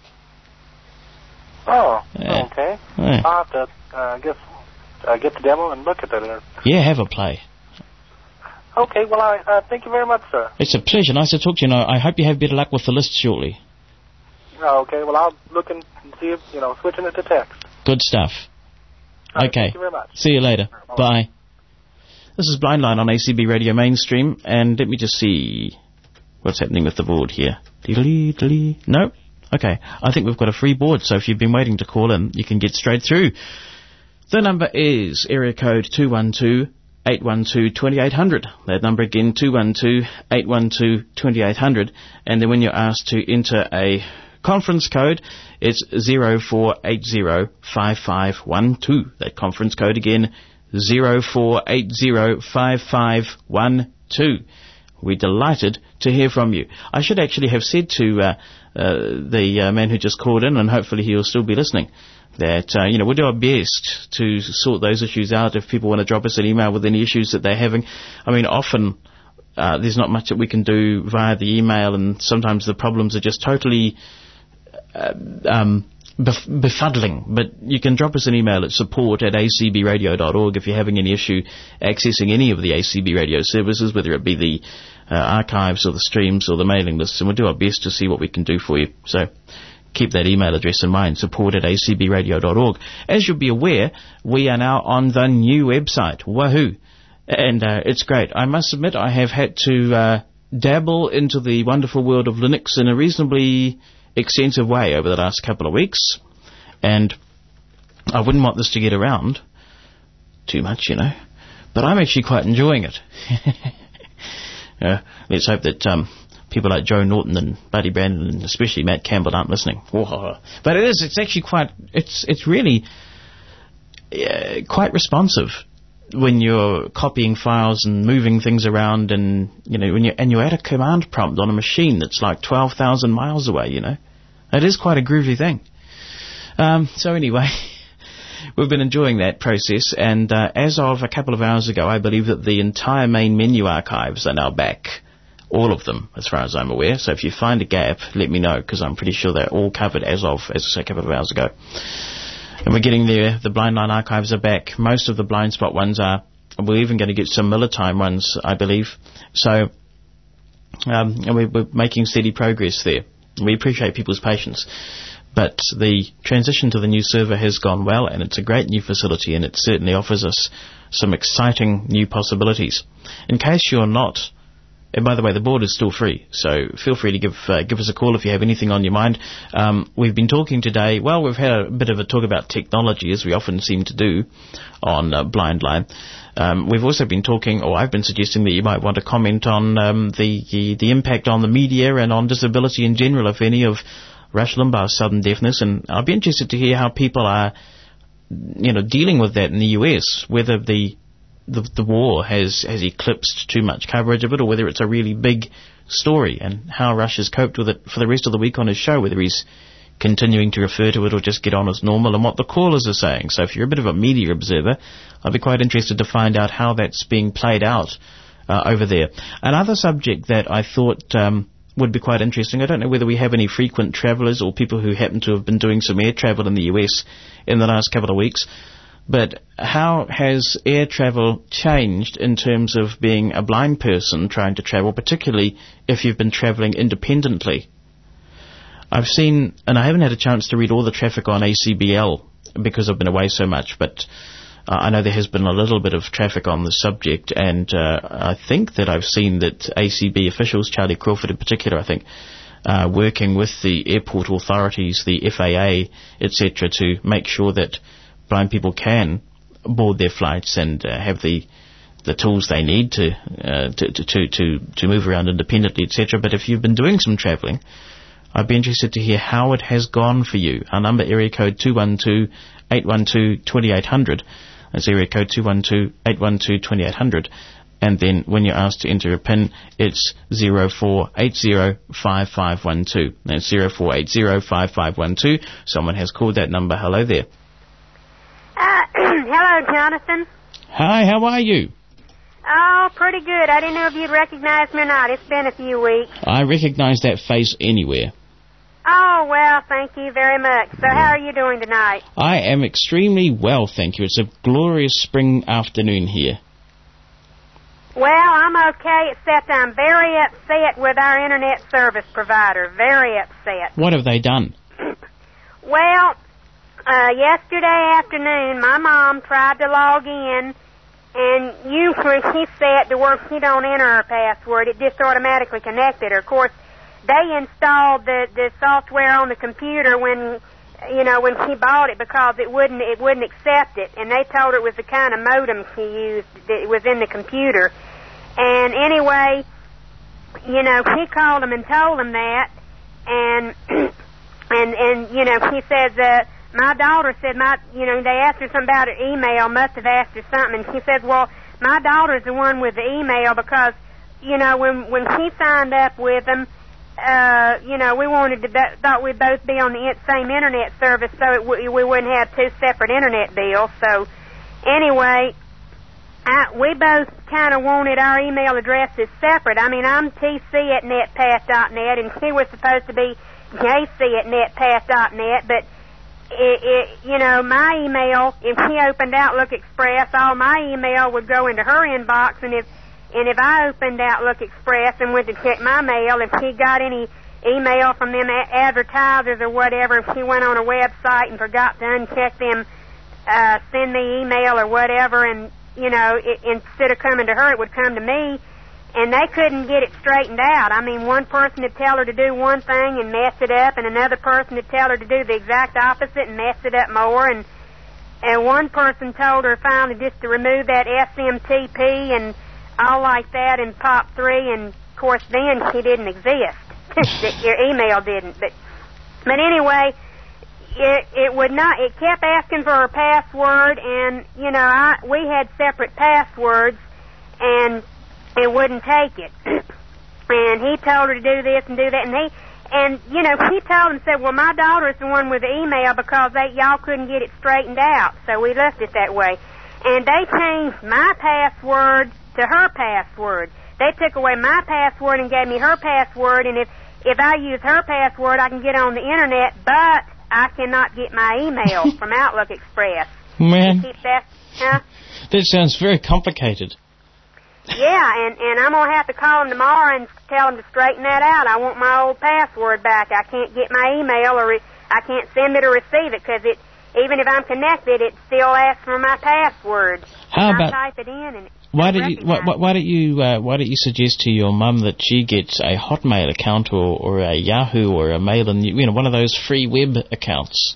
Oh, yeah. Okay. Yeah. I'll have to, uh, guess, uh, get the demo and look at that. Yeah, have a play. Okay, well, I uh, thank you very much, sir. It's a pleasure. Nice to talk to you. Now, I hope you have better luck with the list shortly. Oh, okay, well, I'll look and see if, you know, switching it to text. Good stuff. All right, okay. Thank you very much. See you later. Right, bye. Bye. This is Blind Line on A C B Radio Mainstream, and let me just see what's happening with the board here. Diddly, diddly. No? Okay. I think we've got a free board, so if you've been waiting to call in, you can get straight through. The number is area code two one two, eight one two, two eight zero zero. That number again, two one two, eight one two, two eight zero zero. And then when you're asked to enter a conference code, it's zero four eight zero, five five one two. That conference code again, zero four eight zero, five five one two. We're delighted to hear from you. I should actually have said to uh, uh, the uh, man who just called in, and hopefully he'll still be listening, that, uh, you know, we'll do our best to sort those issues out if people want to drop us an email with any issues that they're having. I mean, often uh, there's not much that we can do via the email, and sometimes the problems are just totally uh, um, bef- befuddling. But you can drop us an email at support at a c b radio dot org if you're having any issue accessing any of the A C B radio services, whether it be the uh, archives or the streams or the mailing lists, and we'll do our best to see what we can do for you. So keep that email address in mind, support at a c b radio dot org. As you'll be aware, we are now on the new website, Wahoo! And uh, it's great. I must admit I have had to uh, dabble into the wonderful world of Linux in a reasonably extensive way over the last couple of weeks, and I wouldn't want this to get around too much, you know, but I'm actually quite enjoying it. uh, let's hope that um, people like Joe Norton and Buddy Brandon, and especially Matt Campbell, aren't listening. But it is, it's actually quite, it's it's really uh, quite responsive when you're copying files and moving things around, and you know, when you and you're at a command prompt on a machine that's like twelve thousand miles away, you know, it is quite a groovy thing. Um, so anyway, we've been enjoying that process, and uh, as of a couple of hours ago, I believe that the entire main menu archives are now back, all of them, as far as I'm aware. So if you find a gap, let me know, because I'm pretty sure they're all covered as of, as I say, a couple of hours ago. And we're getting there. The Blind Line archives are back. Most of the Blind Spot ones are. We're even going to get some Miller Time ones, I believe. So, um, and we're, we're making steady progress there. We appreciate people's patience. But the transition to the new server has gone well, and it's a great new facility, and it certainly offers us some exciting new possibilities. In case you're not... And by the way, the board is still free, so feel free to give uh, give us a call if you have anything on your mind. Um, we've been talking today, well, we've had a bit of a talk about technology, as we often seem to do on uh, Blind Line. Um, we've also been talking, or I've been suggesting that you might want to comment on um, the, the the impact on the media and on disability in general, if any, of Rush Limbaugh's sudden deafness, and I'd be interested to hear how people are, you know, dealing with that in the U S, whether the The, the war has, has eclipsed too much coverage of it, or whether it's a really big story, and how Rush has coped with it for the rest of the week on his show, whether he's continuing to refer to it or just get on as normal, and what the callers are saying. So if you're a bit of a media observer, I'd be quite interested to find out how that's being played out uh, over there. Another subject that I thought um, would be quite interesting, I don't know whether we have any frequent travellers or people who happen to have been doing some air travel in the U S in the last couple of weeks, but how has air travel changed in terms of being a blind person trying to travel, particularly if you've been travelling independently? I've seen, and I haven't had a chance to read all the traffic on A C B L because I've been away so much, but uh, I know there has been a little bit of traffic on the subject, and uh, I think that I've seen that A C B officials, Charlie Crawford in particular, I think, uh, working with the airport authorities, the F A A, et cetera, to make sure that blind people can board their flights and uh, have the the tools they need to, uh, to, to to to move around independently, et cetera. But if you've been doing some travelling, I'd be interested to hear how it has gone for you. Our number, area code two one two, eight one two, two eight zero zero. That's area code two one two, eight one two, two eight zero zero. And then when you're asked to enter a PIN, it's zero four eight zero, five five one two. That's zero four eight zero, five five one two. Someone has called that number. Hello there. Uh, hello, Jonathan. Hi, how are you? Oh, pretty good. I didn't know if you'd recognize me or not. It's been a few weeks. I recognize that face anywhere. Oh, well, thank you very much. So how are you doing tonight? I am extremely well, thank you. It's a glorious spring afternoon here. Well, I'm okay, except I'm very upset with our internet service provider. Very upset. What have they done? Well... Uh, yesterday afternoon, my mom tried to log in, and usually she set to where she don't enter her password. It just automatically connected her. Of course, they installed the, the software on the computer when, you know, when she bought it because it wouldn't it wouldn't accept it, and they told her it was the kind of modem she used that was in the computer. And anyway, you know, she called them and told them that, and and and you know, she says, uh. My daughter said, my, you know, they asked her something about her email, must have asked her something, and she said, well, my daughter's the one with the email because, you know, when when she signed up with them, uh, you know, we wanted to, thought we'd both be on the same internet service so it w- we wouldn't have two separate internet bills. So, anyway, I, we both kind of wanted our email addresses separate. I mean, I'm T C at netpath dot net, and she was supposed to be J C at netpath dot net, but It, it, you know, my email, if she opened Outlook Express, all my email would go into her inbox, and if and if I opened Outlook Express and went to check my mail, if she got any email from them a- advertisers or whatever, if she went on a website and forgot to uncheck them, uh, send me email or whatever, and, you know, it, instead of coming to her, it would come to me. and they couldn't get it straightened out. I mean, one person would tell her to do one thing and mess it up, and another person would tell her to do the exact opposite and mess it up more, and and one person told her finally just to remove that S M T P and all like that in P O P three, and of course then he didn't exist. Your email didn't. But but anyway, it it would not. It kept asking for her password, and you know I we had separate passwords, and it wouldn't take it. And he told her to do this and do that, and he and you know he told and said, well, my daughter's the one with the email because they y'all couldn't get it straightened out, so we left it that way. And they changed my password to her password. They took away my password and gave me her password, and if if I use her password, I can get on the internet, but I cannot get my email from Outlook Express. Man, keep that, huh? That sounds very complicated. Yeah, and, and I'm going to have to call them tomorrow and tell them to straighten that out. I want my old password back. I can't get my email, or re- I can't send it or receive it, because it, even if I'm connected, it still asks for my password. How and about... I type it in and it Why don't you why, why don't you uh, why don't you suggest to your mum that she gets a Hotmail account or, or a Yahoo or a Mail and you know one of those free web accounts?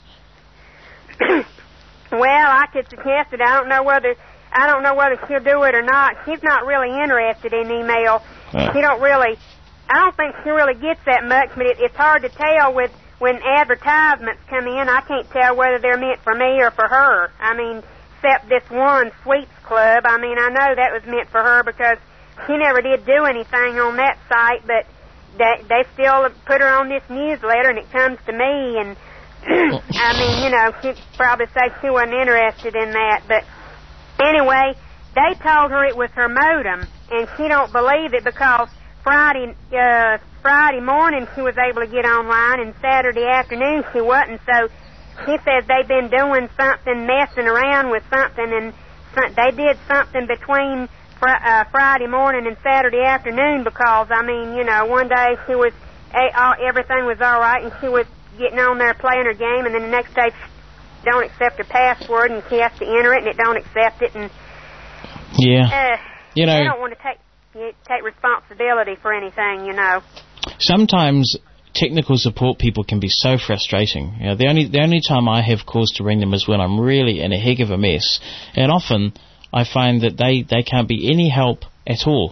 Well, I could suggest it. I don't know whether I don't know whether she'll do it or not. She's not really interested in email. Uh. She don't really. I don't think she really gets that much. But it, it's hard to tell with when advertisements come in. I can't tell whether they're meant for me or for her. I mean, except this one sweeps club. I mean, I know that was meant for her because she never did do anything on that site, but they, they still put her on this newsletter, and it comes to me, and I mean, you know, she'd probably say she wasn't interested in that, but anyway, they told her it was her modem, and she don't believe it because Friday, uh, Friday morning she was able to get online, and Saturday afternoon she wasn't, so she says they've been doing something, messing around with something, and some, they did something between fr- uh, Friday morning and Saturday afternoon because, I mean, you know, one day she was, a, all, everything was all right, and she was getting on there playing her game, and then the next day she don't accept her password, and she has to enter it, and it don't accept it, and yeah, uh, you know, they don't want to take take responsibility for anything, you know. Sometimes technical support people can be so frustrating. You know, the only the only time I have cause to ring them is when I'm really in a heck of a mess, and often I find that they, they can't be any help at all.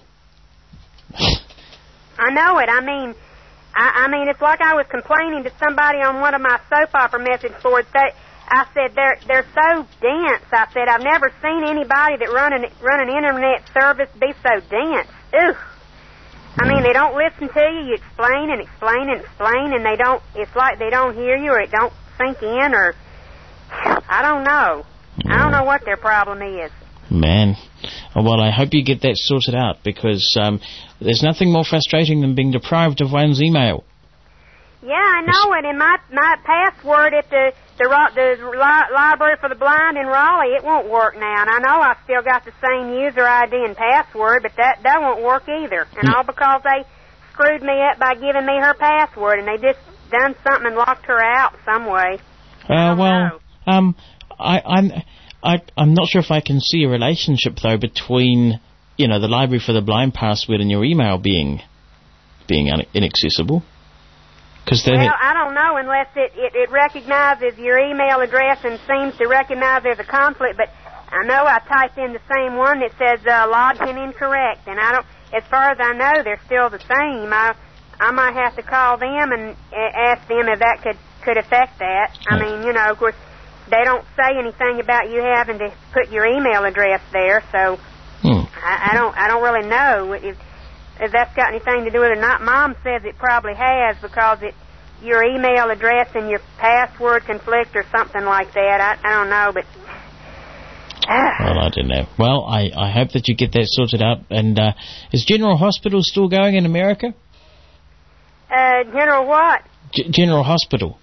I know it. I mean, I, I mean, it's like I was complaining to somebody on one of my soap opera message boards. They, I said they're they're so dense. I said I've never seen anybody that run an run an internet service be so dense. Ooh. I mean, they don't listen to you. You explain and explain and explain, and they don't. It's like they don't hear you, or it don't sink in, or I don't know. I don't know what their problem is. Man, well, I hope you get that sorted out, because um, there's nothing more frustrating than being deprived of one's email. Yeah, I know it. And my my password at the the the li- library for the blind in Raleigh, it won't work now. And I know I still got the same user I D and password, but that that won't work either. And all because they screwed me up by giving me her password, and they just done something and locked her out some way. Uh, well, know. um, I I'm I I'm not sure if I can see a relationship though between you know the library for the blind password and your email being being un- inaccessible. Well, I don't know unless it, it, it recognizes your email address and seems to recognize there's a conflict, but I know I typed in the same one that says uh, login incorrect, and I don't, as far as I know, they're still the same. I I might have to call them and uh, ask them if that could, could affect that. I mean, you know, of course, they don't say anything about you having to put your email address there, so hmm. I, I don't I don't really know if, if that's got anything to do with it or not. Mom says it probably has because it your email address and your password conflict or something like that. I, I don't know, but... Well, I don't know. Well, I, I hope that you get that sorted out. And uh, is General Hospital still going in America? Uh, General what? G- General Hospital.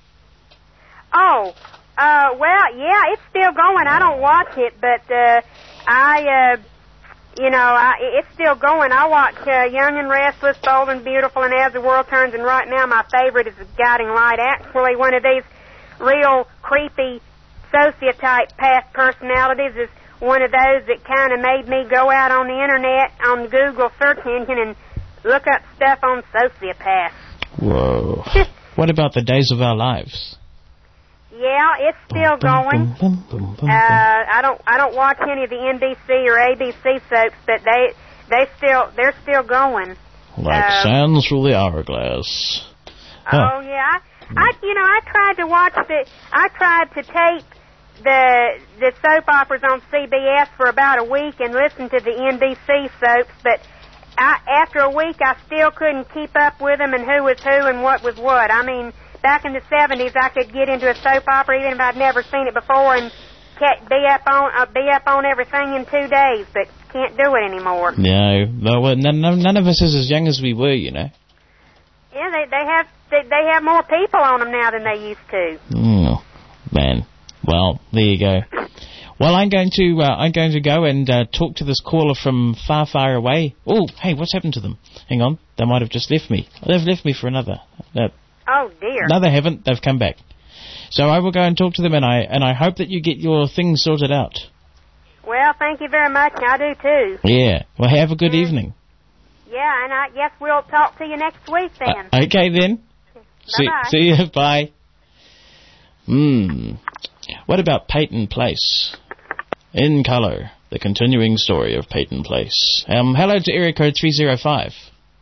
Oh, uh, well, yeah, it's still going. I don't watch it, but uh, I... Uh, You know, I, it's still going. I watch uh, Young and Restless, Bold and Beautiful, and As the World Turns, and right now my favorite is The Guiding Light. Actually, one of these real creepy sociotype past personalities is one of those that kind of made me go out on the internet, on Google search engine, and look up stuff on sociopaths. Whoa. What about the Days of Our Lives? Yeah, it's still going. Uh, I don't, I don't watch any of the N B C or A B C soaps, but they, they still, they're still going. Like uh, sands through the hourglass. Huh. Oh yeah, I, I, you know, I tried to watch the, I tried to tape the the soap operas on C B S for about a week and listen to the N B C soaps, but I, after a week, I still couldn't keep up with them and who was who and what was what. I mean, back in the seventies, I could get into a soap opera even if I'd never seen it before and be up on uh, be up on everything in two days, but can't do it anymore. No, no, well, none, none of us is as young as we were, you know. Yeah, they they have they, they have more people on them now than they used to. Oh, man. Well, there you go. Well, I'm going to uh, I'm going to go and uh, talk to this caller from far, far away. Oh, hey, what's happened to them? Hang on, they might have just left me. They've left me for another. Uh, oh dear. No, they haven't. They've come back. So I will go and talk to them, and I and I hope that you get your things sorted out. Well, thank you very much. I do too. Yeah. Well, have a good mm. evening. Yeah, and I guess we'll talk to you next week then. Uh, okay then. See, see you. Bye. Hmm. What about Peyton Place? In colour, the continuing story of Peyton Place. Um, hello to area code three zero five.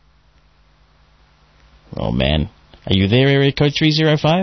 Oh man, are you there, area code three zero five?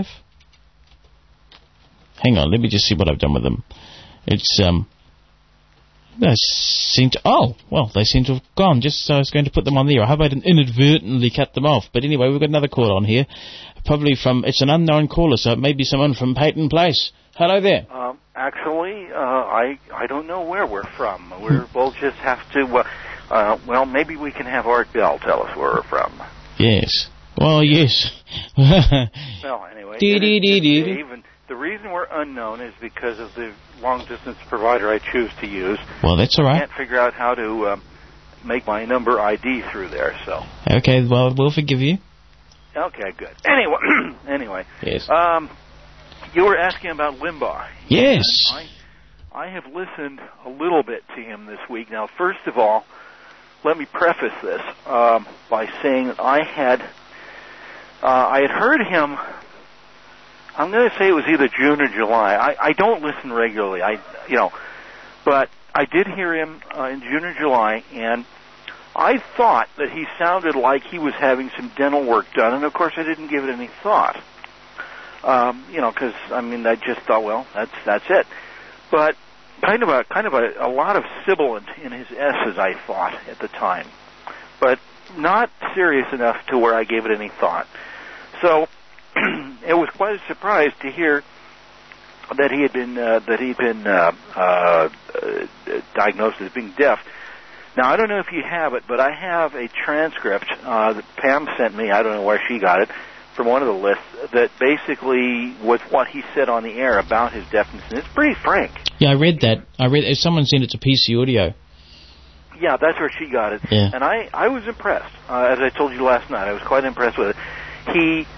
Hang on, let me just see what I've done with them. It's um. They seem to, oh, well, they seem to have gone, just so I was going to put them on there. I hope I didn't inadvertently cut them off. But anyway, we've got another call on here. Probably from, it's an unknown caller, so it may be someone from Peyton Place. Hello there. Um, actually, uh, I I don't know where we're from. We're, we'll just have to, uh, uh, well, maybe we can have Art Bell tell us where we're from. Yes. Well, yes. Well, anyway, dee, dee, dee, dee. Even the reason we're unknown is because of the long-distance provider I choose to use. Well, that's all right. I can't figure out how to um, make my number I D through there, so. Okay, well, we'll forgive you. Okay, good. Anyway, anyway. Yes. Um, you were asking about Limbaugh. Yes. I, I have listened a little bit to him this week. Now, first of all, let me preface this um, by saying that I had, uh, I had heard him. I'm going to say it was either June or July. I, I don't listen regularly, I you know, but I did hear him uh, in June or July, and I thought that he sounded like he was having some dental work done, and of course I didn't give it any thought. Um, you know, because I mean I just thought, well, that's that's it. But kind of a kind of a, a lot of sibilant in his S's, I thought at the time, but not serious enough to where I gave it any thought. So. It was quite a surprise to hear that he had been uh, that he'd been uh, uh, diagnosed as being deaf. Now I don't know if you have it, but I have a transcript uh, that Pam sent me. I don't know where she got it from one of the lists that basically was what he said on the air about his deafness, and it's pretty frank. Yeah, I read that. I read someone sent it to P C Audio. Yeah, that's where she got it, yeah. And I I was impressed. Uh, as I told you last night, I was quite impressed with it. He.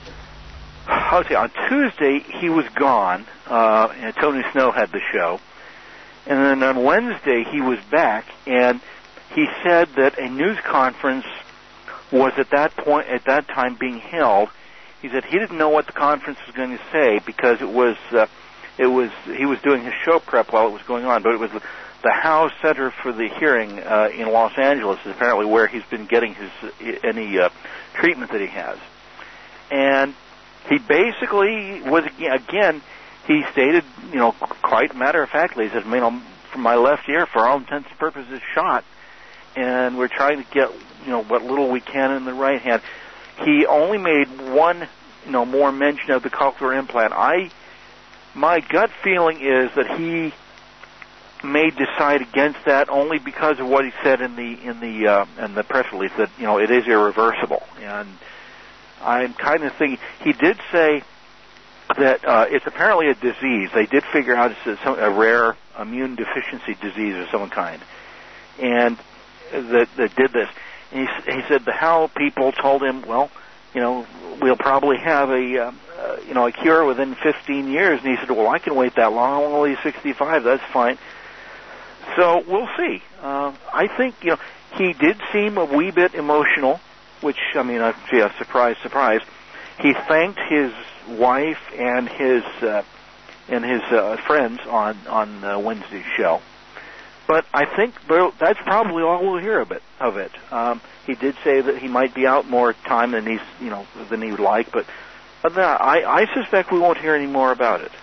Okay, on Tuesday he was gone, uh, and Tony Snow had the show. And then on Wednesday he was back, and he said that a news conference was at that point, at that time being held. He said he didn't know what the conference was going to say because it was, uh, it was, he was doing his show prep while it was going on, but it was the Howe Center for the Hearing uh, in Los Angeles is apparently where he's been getting his any uh, treatment that he has. And he basically was, again, he stated, you know, quite matter-of-factly, he said, you know, from my left ear, for all intents and purposes, shot, and we're trying to get, you know, what little we can in the right hand. He only made one, you know, more mention of the cochlear implant. I, my gut feeling is that he may decide against that only because of what he said in the, in the, uh, in the press release, that, you know, it is irreversible, and I'm kind of thinking, he did say that uh, it's apparently a disease. They did figure out it's a, a rare immune deficiency disease of some kind, and that, that did this. And he, he said the Howe people told him, well, you know, we'll probably have a, uh, uh, you know, a cure within fifteen years. And he said, well, I can wait that long. I'm only sixty-five. That's fine. So we'll see. Uh, I think, you know, he did seem a wee bit emotional, which, I mean, uh, yeah, surprise, surprise. He thanked his wife and his uh, and his uh, friends on on uh, Wednesday's show. But I think that's probably all we'll hear of it. Of it, um, he did say that he might be out more time than he's, you know, than he would like. But, but that, I, I suspect we won't hear any more about it.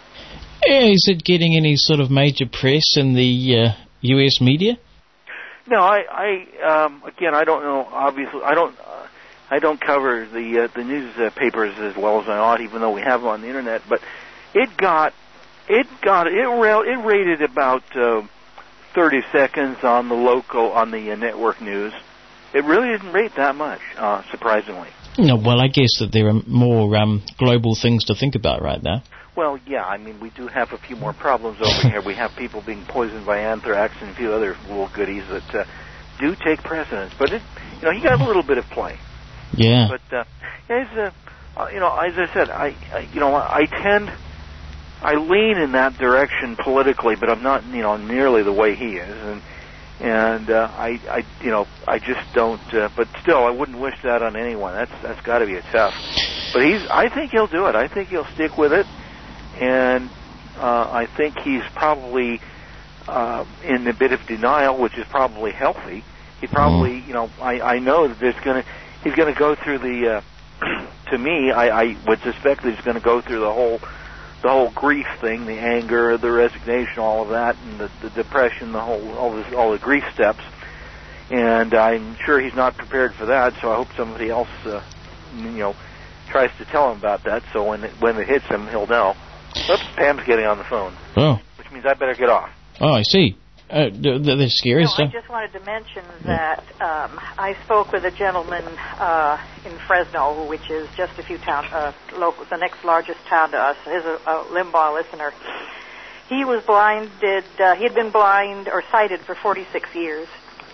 Is it getting any sort of major press in the uh, U S media? No, I, I um, again, I don't know. Obviously, I don't, uh, I don't cover the uh, the newspapers as well as I ought, even though we have them on the internet. But it got, it got, it ra- it rated about uh, thirty seconds on the local, on the uh, network news. It really didn't rate that much, uh, surprisingly. No, well, I guess that there are more um, global things to think about right now. Well, yeah, I mean, we do have a few more problems over here. We have people being poisoned by anthrax and a few other little goodies that uh, do take precedence. But, it, you know, he got a little bit of play. Yeah. But, uh, yeah, he's, uh, uh, you know, as I said, I, I, you know, I tend, I lean in that direction politically, but I'm not, you know, nearly the way he is. And, and uh, I, I, you know, I just don't, uh, but still, I wouldn't wish that on anyone. That's that's got to be a tough. But he's, I think he'll do it. I think he'll stick with it. And uh, I think he's probably uh, in a bit of denial, which is probably healthy. He probably, you know, I, I know that there's going to, he's going to go through the, uh, to me, I, I would suspect that he's going to go through the whole, the whole grief thing, the anger, the resignation, all of that, and the, the depression, the whole, all this, all the grief steps. And I'm sure he's not prepared for that. So I hope somebody else, uh, you know, tries to tell him about that. So when it, when it hits him, he'll know. Oops, Pam's getting on the phone. Oh. Which means I better get off. Oh, I see. Uh, they're scary no, stuff. I just wanted to mention that um, I spoke with a gentleman uh, in Fresno, which is just a few towns, uh, local, the next largest town to us, is a, a Limbaugh listener. He was blinded, uh, he had been blind or sighted for forty-six years,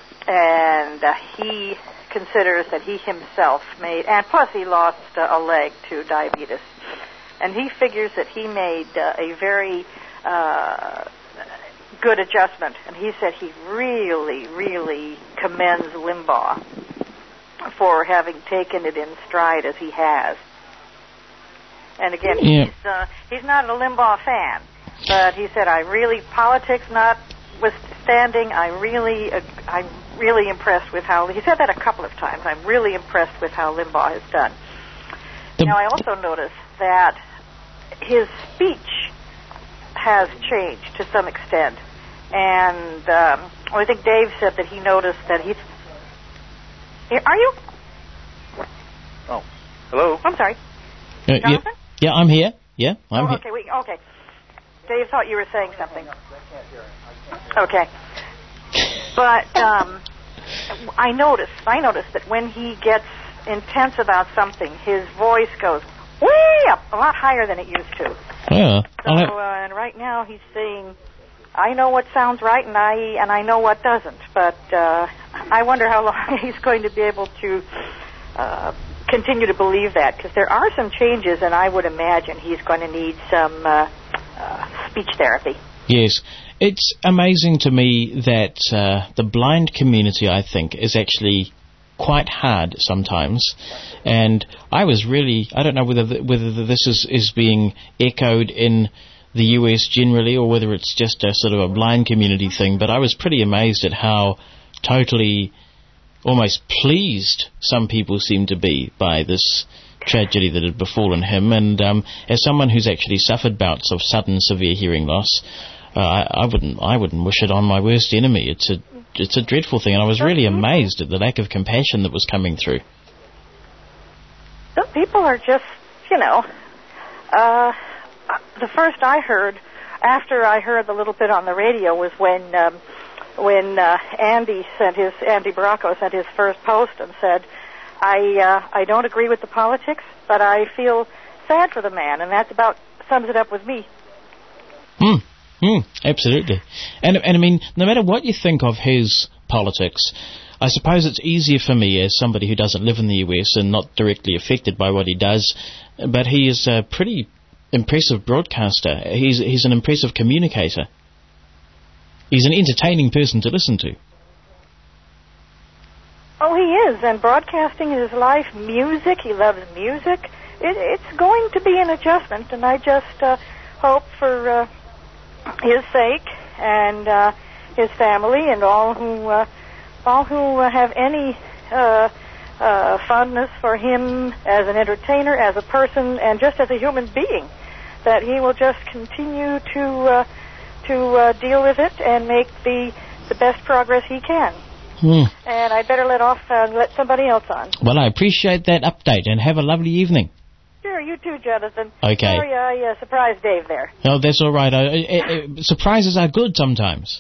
and uh, he considers that he himself made, and plus he lost uh, a leg to diabetes. And he figures that he made uh, a very uh, good adjustment. And he said he really, really commends Limbaugh for having taken it in stride as he has. And again, yeah. he's, uh, he's not a Limbaugh fan, but he said, I really, politics notwithstanding, I really, uh, I'm really impressed with how, he said that a couple of times, I'm really impressed with how Limbaugh has done. The now, I also noticed that his speech has changed to some extent. And um, I think Dave said that he noticed that he's... Are you? Oh, hello? I'm sorry. Uh, Jonathan? Yeah, yeah, I'm here. Yeah, I'm oh, here. Okay, wait, okay. Dave thought you were saying something. Okay. But um, I noticed, I noticed that when he gets intense about something, his voice goes way up, a lot higher than it used to. Yeah. So, uh, and right now he's saying, I know what sounds right and I and I know what doesn't. But uh, I wonder how long he's going to be able to uh, continue to believe that, because there are some changes, and I would imagine he's going to need some uh, uh, speech therapy. Yes. It's amazing to me that uh, the blind community, I think, is actually quite hard sometimes, and I was really, I don't know whether the, whether this is, is being echoed in the U S generally or whether it's just a sort of a blind community thing, but I was pretty amazed at how totally almost pleased some people seem to be by this tragedy that had befallen him, and um, as someone who's actually suffered bouts of sudden severe hearing loss, uh, I, I wouldn't I wouldn't wish it on my worst enemy. It's a It's a dreadful thing, and I was really amazed at the lack of compassion that was coming through. Some people are just, you know, uh, the first I heard, after I heard a little bit on the radio, was when um, when uh, Andy sent his, Andy Baracco sent his first post and said, I uh, I don't agree with the politics, but I feel sad for the man, and that's about sums it up with me. Hmm. Mm, absolutely. And, and I mean, no matter what you think of his politics, I suppose it's easier for me as somebody who doesn't live in the U S and not directly affected by what he does, but he is a pretty impressive broadcaster. He's he's an impressive communicator. he's an entertaining person to listen to. Oh, he is, and broadcasting is his life. Music, he loves music. It, it's going to be an adjustment, and I just uh, hope for uh, his sake and uh, his family and all who uh, all who uh, have any uh, uh, fondness for him as an entertainer, as a person, and just as a human being, that he will just continue to uh, to uh, deal with it and make the the best progress he can. Hmm. And I'd better let off uh, let somebody else on. Well, I appreciate that update, and have a lovely evening. Sure, you too, Jonathan. Okay. Sorry, I uh, surprised Dave there. Oh, that's all right. Uh, uh, uh, surprises are good sometimes.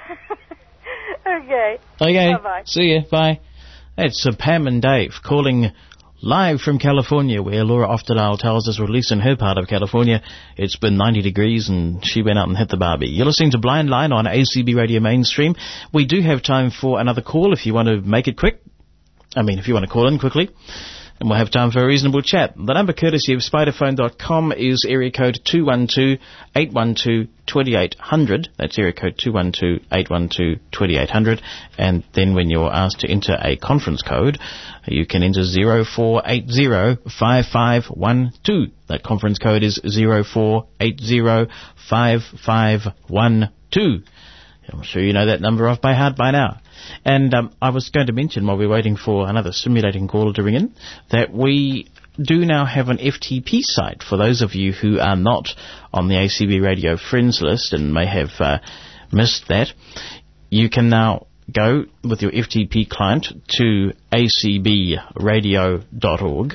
Okay. Okay. Bye-bye. See you. Bye. It's uh, Pam and Dave calling live from California, where Laura Oftedal tells us, or at least in her part of California, it's been ninety degrees and she went out and hit the barbie. You're listening to Blind Line on A C B Radio Mainstream. We do have time for another call if you want to make it quick. I mean, if you want to call in quickly. And we'll have time for a reasonable chat. The number courtesy of spiderphone dot com is area code two one two, eight one two, two eight zero zero. That's area code two one two, eight one two, two eight zero zero. And then when you're asked to enter a conference code, you can enter zero four eight zero, five five one two. That conference code is zero four eight zero, five five one two. I'm sure you know that number off by heart by now. And um, I was going to mention, while we're waiting for another stimulating caller to ring in, that we do now have an F T P site for those of you who are not on the A C B Radio Friends list and may have uh, missed that. You can now go with your F T P client to a c b radio dot org.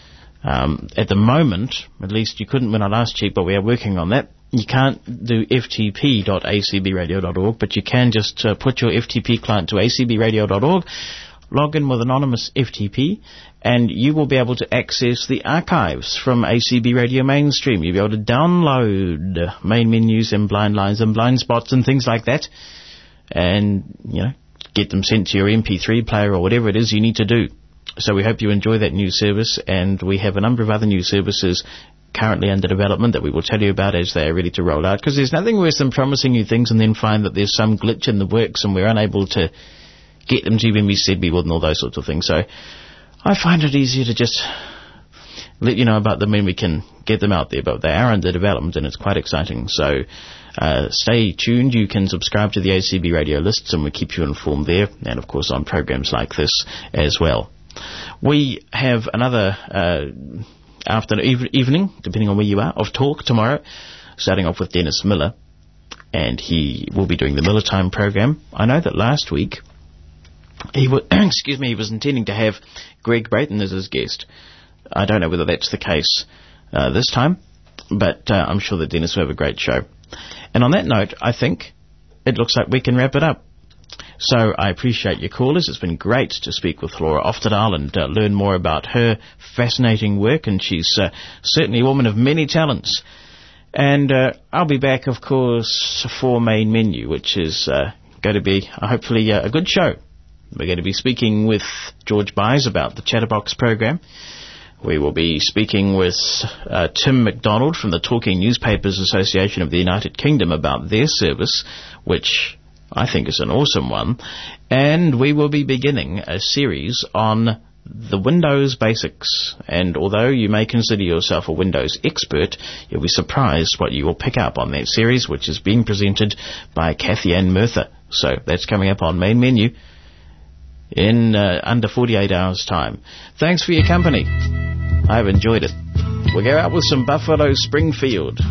Um, at the moment, at least you couldn't when I last checked, but we are working on that. You can't do f t p dot a c b radio dot org, but you can just uh, put your F T P client to a c b radio dot org, log in with anonymous F T P, and you will be able to access the archives from A C B Radio Mainstream. You'll be able to download main menus and blind lines and blind spots and things like that, and, you know, get them sent to your M P three player or whatever it is you need to do. So we hope you enjoy that new service, and we have a number of other new services currently under development that we will tell you about as they are ready to roll out, because there's nothing worse than promising you things and then find that there's some glitch in the works and we're unable to get them to you when we said we would and all those sorts of things. So I find it easier to just let you know about them when we can get them out there, but they are under development and it's quite exciting. So uh, stay tuned. You can subscribe to the A C B Radio lists and we'll keep you informed there, and of course on programs like this as well. We have another uh, after ev- evening, depending on where you are, of talk tomorrow, starting off with Dennis Miller, and he will be doing the Miller Time program. I know that last week he w- excuse me, he was intending to have Greg Brayton as his guest. I don't know whether that's the case uh, this time, but uh, I'm sure that Dennis will have a great show. And on that note, I think it looks like we can wrap it up. So I appreciate your callers. It's been great to speak with Laura Oftedal and uh, learn more about her fascinating work, and she's uh, certainly a woman of many talents. And uh, I'll be back, of course, for Main Menu, which is uh, going to be uh, hopefully uh, a good show. We're going to be speaking with George Byes about the Chatterbox program. We will be speaking with uh, Tim MacDonald from the Talking Newspapers Association of the United Kingdom about their service, which I think is an awesome one. And we will be beginning a series on the Windows basics. And although you may consider yourself a Windows expert, you'll be surprised what you will pick up on that series, which is being presented by Kathy Ann Murtha. So that's coming up on Main Menu in uh, under forty-eight hours' time. Thanks for your company. I've enjoyed it. We'll go out with some Buffalo Springfield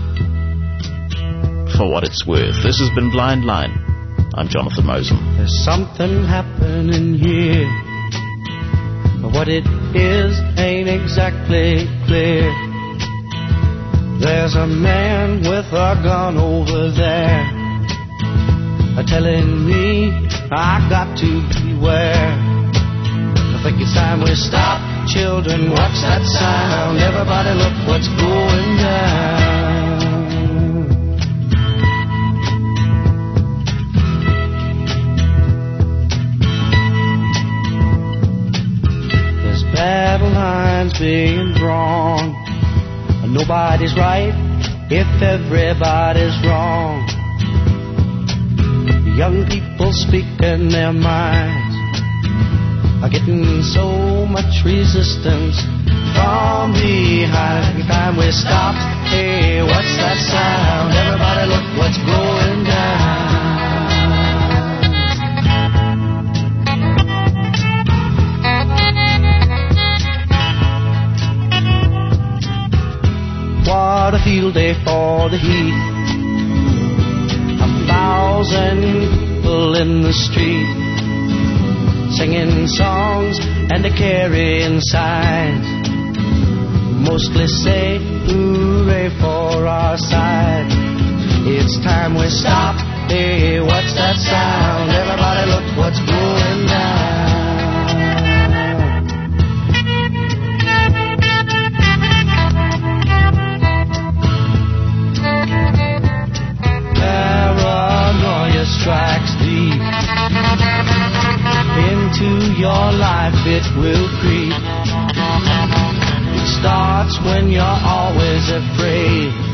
for what it's worth. This has been Blind Line. I'm Jonathan Mosen. There's something happening here, but what it is ain't exactly clear. There's a man with a gun over there, telling me I got to beware. I think it's time we stop. Children, watch that sound. Everybody look what's going down. There's battle lines being drawn. Nobody's right if everybody's wrong. Young people speaking their minds are getting so much resistance from behind. Time we stop. Hey, what's that sound? Everybody look what's going down. What a field day for the heat. A thousand people in the street, singing songs and a carrying signs. Mostly say hooray for our side. It's time we stop. Hey, what's that sound? Everybody look what's going down. Paranoia strikes deep into your life, it will creep. It starts when you're always afraid